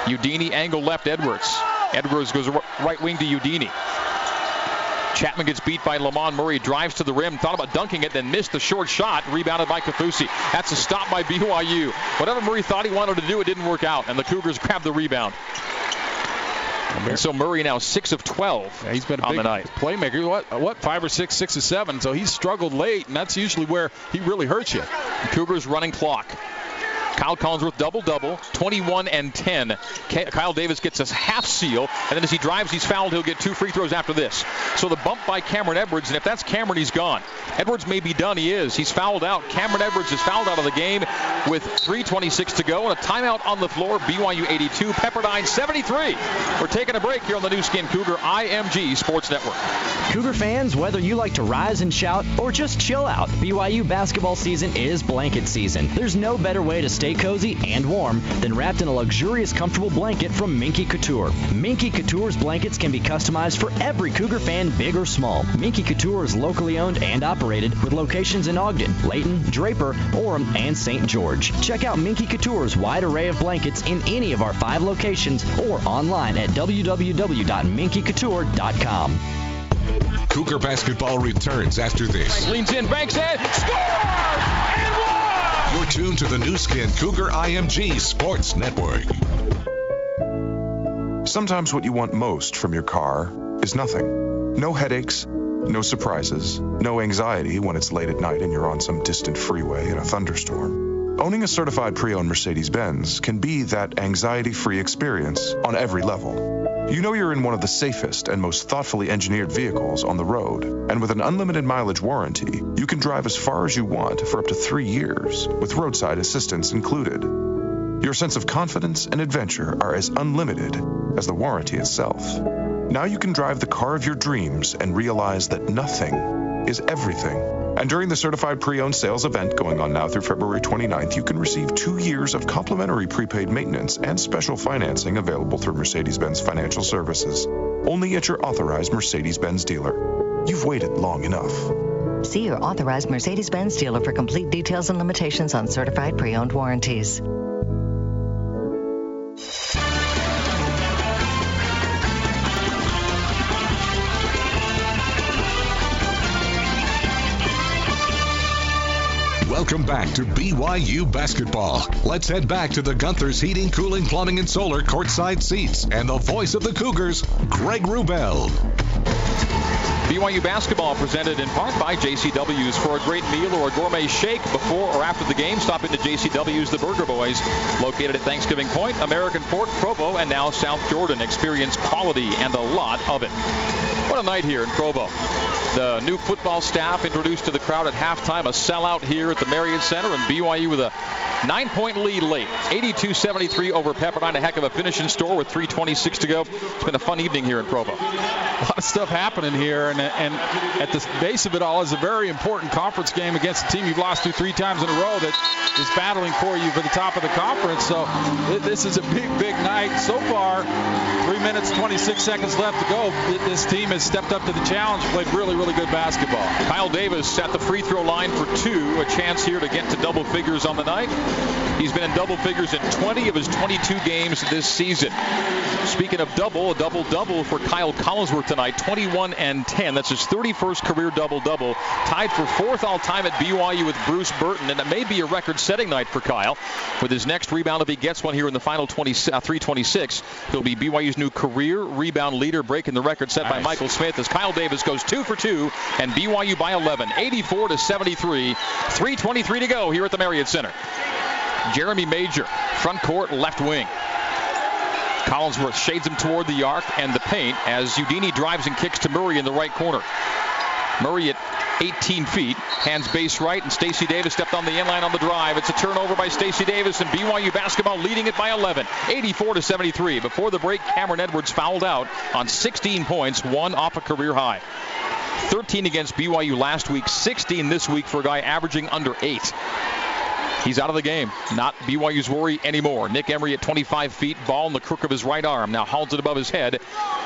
Udini angle left Edwards. Edwards goes right wing to Udini. Chapman gets beat by Lamont Murray, drives to the rim, thought about dunking it, then missed the short shot, rebounded by Kaufusi. That's a stop by B Y U. Whatever Murray thought he wanted to do, it didn't work out, and the Cougars grabbed the rebound. And so Murray now six of twelve yeah, he's been a on big the night. Playmaker. What, what, five or six, six or seven. So he's struggled late, and that's usually where he really hurts you. The Cougars running clock. Kyle Collinsworth double-double, twenty-one and ten. Kyle Davis gets a half seal, and then as he drives, he's fouled. He'll get two free throws after this. So the bump by Cameron Edwards, and if that's Cameron, he's gone. Edwards may be done. He is. He's fouled out. Cameron Edwards is fouled out of the game with three twenty-six to go, and a timeout on the floor. B Y U eighty-two, Pepperdine seventy-three. We're taking a break here on the new Skin Cougar I M G Sports Network. Cougar fans, whether you like to rise and shout or just chill out, B Y U basketball season is blanket season. There's no better way to stay cozy and warm than wrapped in a luxurious, comfortable blanket from Minky Couture. Minky Couture's blankets can be customized for every Cougar fan, big or small. Minky Couture is locally owned and operated with locations in Ogden, Layton, Draper, Orem, and Saint George. Check out Minky Couture's wide array of blankets in any of our five locations or online at w w w dot minky couture dot com. Cougar basketball returns after this. Leans in, banks in, score! And one! You're tuned to the new Skin Cougar I M G Sports Network. Sometimes what you want most from your car is nothing. No headaches, no surprises, no anxiety when it's late at night and you're on some distant freeway in a thunderstorm. Owning a certified pre-owned Mercedes-Benz can be that anxiety-free experience on every level. You know you're in one of the safest and most thoughtfully engineered vehicles on the road, and with an unlimited mileage warranty, you can drive as far as you want for up to three years, with roadside assistance included. Your sense of confidence and adventure are as unlimited as the warranty itself. Now you can drive the car of your dreams and realize that nothing is everything. And during the Certified Pre-Owned Sales event going on now through February twenty-ninth, you can receive two years of complimentary prepaid maintenance and special financing available through Mercedes-Benz Financial Services. Only at your authorized Mercedes-Benz dealer. You've waited long enough. See your authorized Mercedes-Benz dealer for complete details and limitations on certified pre-owned warranties. Welcome back to B Y U basketball. Let's head back to the Gunther's Heating, Cooling, Plumbing, and Solar courtside seats and the voice of the Cougars, Greg Wrubell. B Y U basketball presented in part by J C W's. For a great meal or a gourmet shake before or after the game, stop into J C W's The Burger Boys, located at Thanksgiving Point, American Fork, Provo, and now South Jordan. Experience quality and a lot of it. What a night here in Provo. The new football staff introduced to the crowd at halftime, a sellout here at the Marriott Center, and B Y U with a nine-point lead late, eighty-two seventy-three over Pepperdine. A heck of a finish in store with three twenty-six to go. It's been a fun evening here in Provo. A lot of stuff happening here, and, and at the base of it all is a very important conference game against a team you've lost to three times in a row that is battling for you for the top of the conference. So this is a big, big night. So far, three minutes, twenty-six seconds left to go. This team has stepped up to the challenge, played really, really good basketball. Kyle Davis at the free throw line for two. A chance here to get to double figures on the night. He's been in double figures in twenty of his twenty-two games this season. Speaking of double, a double-double for Kyle Collinsworth tonight, twenty-one and ten. That's his thirty-first career double-double. Tied for fourth all-time at B Y U with Bruce Burton, and it may be a record-setting night for Kyle. With his next rebound, if he gets one here in the final twenty, uh, three twenty-six, he'll be B Y U's new career rebound leader, breaking the record set nice. by Michael Smith as Kyle Davis goes two for two, and B Y U by eleven, eighty-four to seventy-three. three twenty-three to go here at the Marriott Center. Jeremy Major, front court, left wing. Collinsworth shades him toward the arc and the paint as Udini drives and kicks to Murray in the right corner. Murray at eighteen feet, hands base right, and Stacey Davis stepped on the inline on the drive. It's a turnover by Stacey Davis, and B Y U basketball leading it by eleven, eighty-four to seventy-three. Before the break, Cameron Edwards fouled out on sixteen points, one off a career high. thirteen against B Y U last week, sixteen this week for a guy averaging under eight. He's out of the game. Not B Y U's worry anymore. Nick Emery at twenty-five feet, ball in the crook of his right arm. Now holds it above his head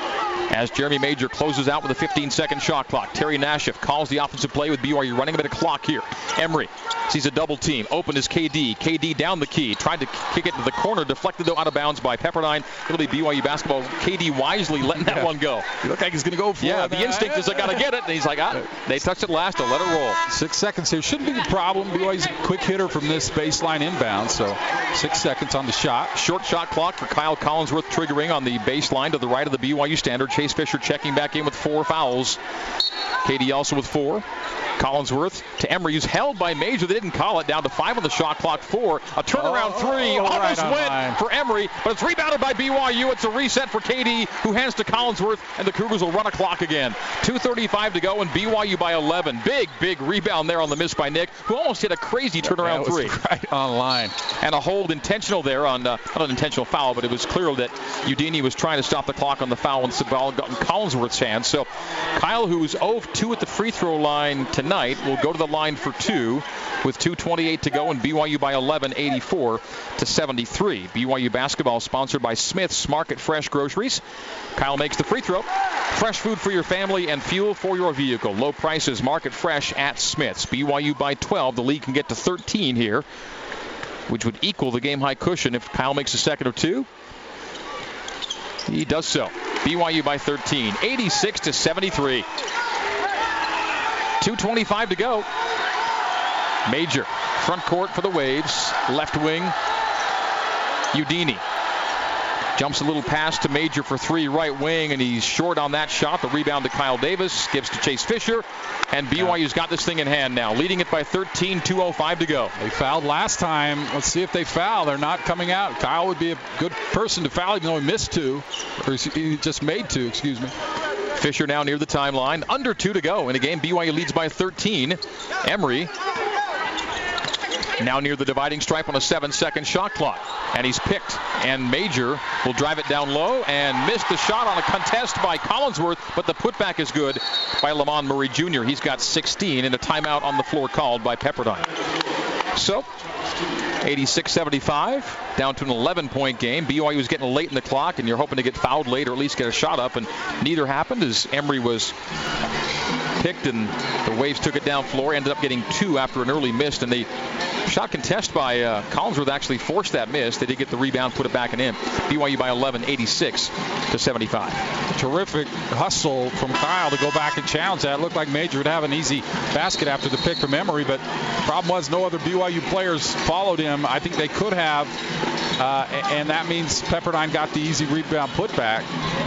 as Jeremy Major closes out with a fifteen-second shot clock. Terry Nashif calls the offensive play with B Y U running a bit of clock here. Emery sees a double team. Open is K D. K D down the key. Tried to kick it to the corner. Deflected, though, out of bounds by Pepperdine. It'll be B Y U basketball. K D wisely letting that yeah. one go. You look like he's going to go for yeah, it. Yeah, the instinct is I got to get it. And he's like, ah, they touched it last. I'll let it roll. Six seconds here. Shouldn't be a problem. B Y U's a quick hitter from this baseline inbound. So six seconds on the shot. Short shot clock for Kyle Collinsworth triggering on the baseline to the right of the B Y U standard. Chase Fisher checking back in with four fouls. K D also with four. Collinsworth to Emery, who's held by Major. They didn't call it. Down to five on the shot clock. Four. A turnaround oh, three. Oh, Almost right went line. for Emery, but it's rebounded by B Y U. It's a reset for K D, who hands to Collinsworth, and the Cougars will run a clock again. two thirty-five to go, and B Y U by eleven. Big, big rebound there on the miss by Nick, who almost hit a crazy turnaround that was three. Right on line. And a hold intentional there on, uh, not an intentional foul, but it was clear that Udini was trying to stop the clock on the foul, and the ball got in Collinsworth's hands. So Kyle, who's zero of two at the free throw line tonight, will go to the line for two with two twenty-eight to go, and B Y U by eleven, eighty-four to seventy-three. B Y U basketball sponsored by Smith's Market Fresh Groceries. Kyle makes the free throw. Fresh food for your family and fuel for your vehicle. Low prices, Market Fresh at Smith's. B Y U by twelve. The lead can get to thirteen here, which would equal the game high cushion if Kyle makes a second or two. He does so. B Y U by thirteen, eighty-six to seventy-three. two twenty-five to go. Major, front court for the Waves. Left wing, Udini. Jumps a little pass to Major for three, right wing, and he's short on that shot. The rebound to Kyle Davis. Gives to Chase Fisher. And B Y U's got this thing in hand now, leading it by thirteen, two oh five to go. They fouled last time. Let's see if they foul. They're not coming out. Kyle would be a good person to foul, even though he missed two. Or he just made two, excuse me. Fisher now near the timeline. Under two to go in a game. B Y U leads by thirteen. Emery now near the dividing stripe on a seven-second shot clock. And he's picked. And Major will drive it down low and miss the shot on a contest by Collinsworth, but the putback is good by Lamont Murray Junior He's got sixteen, and a timeout on the floor called by Pepperdine. So, eighty-six seventy-five, down to an eleven-point game. B Y U was getting late in the clock, and you're hoping to get fouled late or at least get a shot up, and neither happened as Emery was picked, and the Waves took it down floor, ended up getting two after an early miss, and they shot contest by uh, Collinsworth actually forced that miss. They did get the rebound, put it back and in. B Y U by eleven, eighty-six to seventy-five. Terrific hustle from Kyle to go back and challenge that. It looked like Major would have an easy basket after the pick from Emery, but the problem was no other B Y U players followed him. I think they could have, uh, and that means Pepperdine got the easy rebound putback.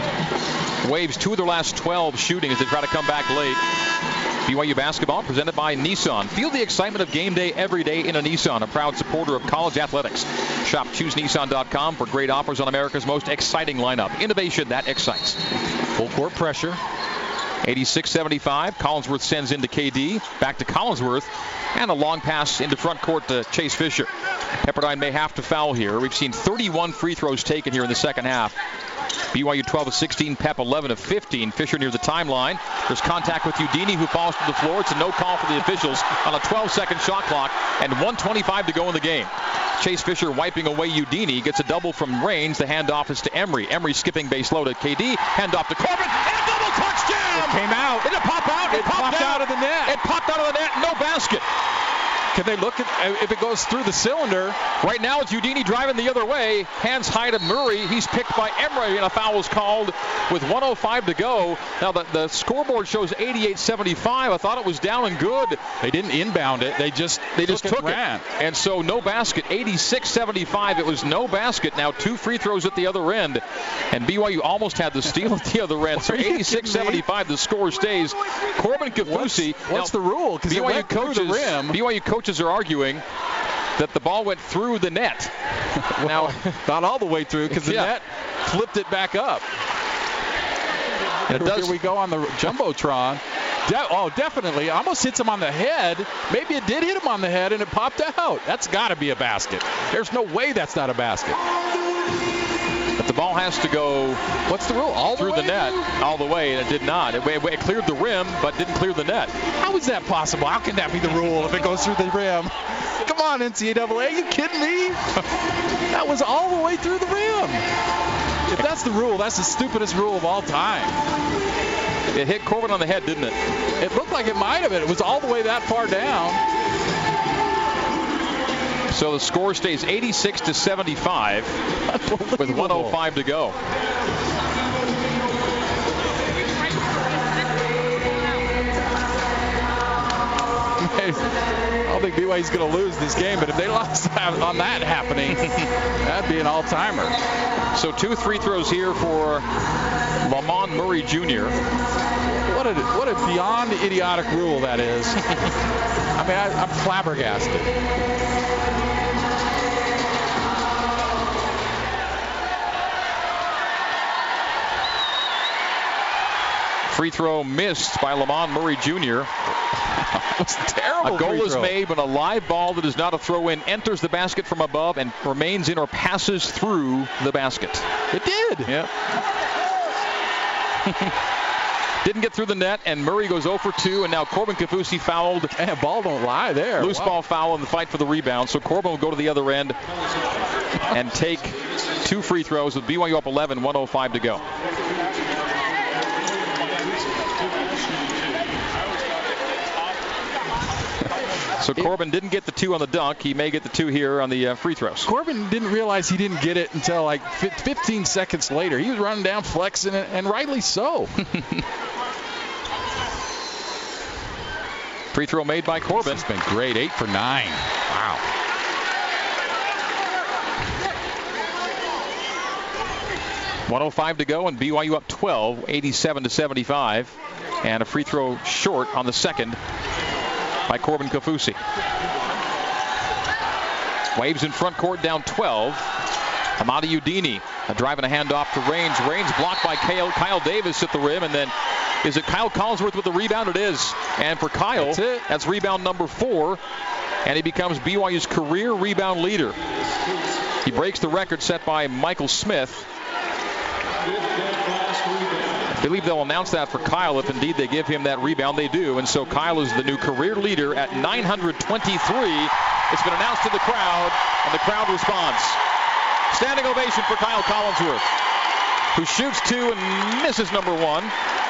Waves two of their last twelve shooting as they try to come back late. B Y U basketball presented by Nissan. Feel the excitement of game day every day in a Nissan, a proud supporter of college athletics. Shop choose nissan dot com for great offers on America's most exciting lineup. Innovation that excites. Full court pressure. eighty-six seventy-five. Collinsworth sends into K D. Back to Collinsworth. And a long pass into front court to Chase Fisher. Pepperdine may have to foul here. We've seen thirty-one free throws taken here in the second half. B Y U twelve of sixteen, Pep eleven of fifteen. Fisher near the timeline. There's contact with Udini, who falls to the floor. It's a no call for the officials on a twelve-second shot clock and one twenty-five to go in the game. Chase Fisher wiping away Udini. Gets a double from Raines. The handoff is to Emery. Emery skipping base low to K D. Handoff to Corbin. And a double touch jam! It came out. Did it pop out? It, it popped, popped out. out of the net. It popped out of the net. No basket. Can they look at if it goes through the cylinder? Right now it's Udini driving the other way. Hands high to Murray. He's picked by Emery, and a foul is called with one oh five to go. Now the, the scoreboard shows eighty-eight seventy-five. I thought it was down and good. They didn't inbound it. They just they took just took it. Ran. And so no basket. eighty-six seventy-five. It was no basket. Now two free throws at the other end, and B Y U almost had the steal at the other end. So eighty-six seventy-five. The score stays. Corbin Kaufusi. What's, what's now, the rule? Because B Y U coaches. The rim. B Y U coaches are arguing that the ball went through the net. Well, now, not all the way through, because the yeah. net flipped it back up. And it does. Here we go on the Jumbotron. De- oh, definitely. Almost hits him on the head. Maybe it did hit him on the head, and it popped out. That's got to be a basket. There's no way that's not a basket. But the ball has to go. What's the rule? All through the, the net, all the way, and it did not. It, it, it cleared the rim, but didn't clear the net. How is that possible? How can that be the rule if it goes through the rim? Come on, N C double A, are you kidding me? That was all the way through the rim. If that's the rule, that's the stupidest rule of all time. It hit Corbin on the head, didn't it? It looked like it might have. It was all the way that far down. So the score stays eighty-six to seventy-five with one oh five to go. I don't think B Y U's going to lose this game, but if they lost on that happening, that'd be an all-timer. So two free throws here for Lamont Murray Junior What a what a beyond idiotic rule that is. I mean, I, I'm flabbergasted. Free throw missed by Lamont Murray Junior It was terrible. A goal free is throw. made when a live ball that is not a throw-in enters the basket from above and remains in or passes through the basket. It did. Yep. Didn't get through the net, and Murray goes oh for two, and now Corbin Kaufusi fouled. Man, ball don't lie there. Loose wow. ball foul in the fight for the rebound. So Corbin will go to the other end and take two free throws with B Y U up eleven, one oh five to go. So Corbin didn't get the two on the dunk. He may get the two here on the uh, free throws. Corbin didn't realize he didn't get it until like fifteen seconds later. He was running down, flexing it, and rightly so. Free throw made by Corbin. It's been great. Eight for nine. Wow. one oh five to go, and B Y U up twelve, eighty-seven to seventy-five. And a free throw short on the second by Corbin Kaufusi. Waves in front court down twelve. Hamadi Udini, a drive and a handoff to Raines. Raines blocked by Kyle, Kyle Davis at the rim, and then is it Kyle Collinsworth with the rebound? It is. And for Kyle, that's, it. that's rebound number four, and he becomes B Y U's career rebound leader. He breaks the record set by Michael Smith. I believe they'll announce that for Kyle if indeed they give him that rebound. They do, and so Kyle is the new career leader at nine hundred twenty-three. It's been announced to the crowd, and the crowd responds. Standing ovation for Kyle Collinsworth, who shoots two and misses number one.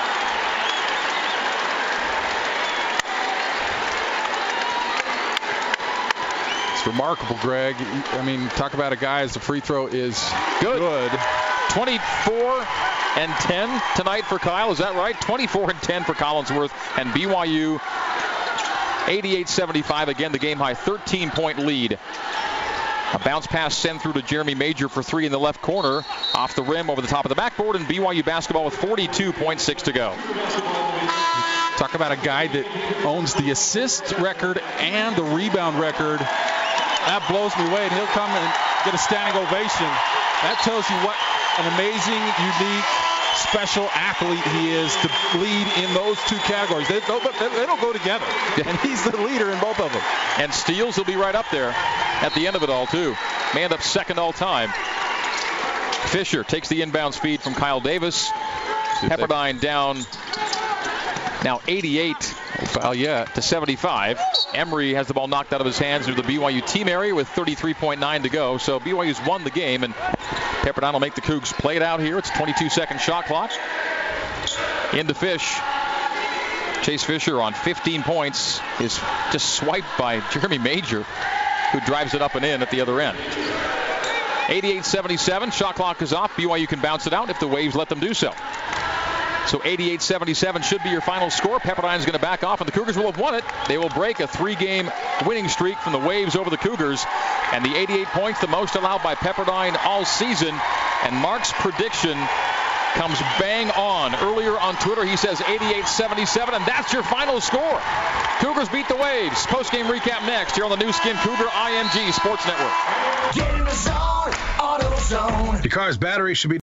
It's remarkable, Greg. I mean, talk about a guy as the free throw is good. good. twenty-four and ten tonight for Kyle. Is that right? twenty-four and ten for Collinsworth, and B Y U eighty-eight seventy-five. Again, the game high thirteen point lead. A bounce pass sent through to Jeremy Major for three in the left corner, off the rim over the top of the backboard, and B Y U basketball with forty-two point six to go. Talk about a guy that owns the assist record and the rebound record. That blows me away, and he'll come and get a standing ovation. That tells you what an amazing, unique, special athlete he is to lead in those two categories. They don't, they don't go together, and he's the leader in both of them. And steals will be right up there at the end of it all, too. Man up second all time. Fisher takes the inbound speed from Kyle Davis. Pepperdine down now eighty-eight foul yet to seventy-five. Emery has the ball knocked out of his hands into the B Y U team area with thirty-three point nine to go. So B Y U's won the game, and Pepperdine will make the Cougs play it out here. It's a twenty-two second shot clock. Into Fish. Chase Fisher on fifteen points is just swiped by Jeremy Major, who drives it up and in at the other end. eighty-eight seventy-seven. Shot clock is off. B Y U can bounce it out if the Waves let them do so. So eighty-eight seventy-seven should be your final score. Pepperdine's going to back off, and the Cougars will have won it. They will break a three-game winning streak from the Waves over the Cougars. And the eighty-eight points, the most allowed by Pepperdine all season. And Mark's prediction comes bang on. Earlier on Twitter, he says eighty-eight seventy-seven, and that's your final score. Cougars beat the Waves. Post-game recap next here on the new Skin Cougar I M G Sports Network. Get in the zone, AutoZone. Your car's battery should be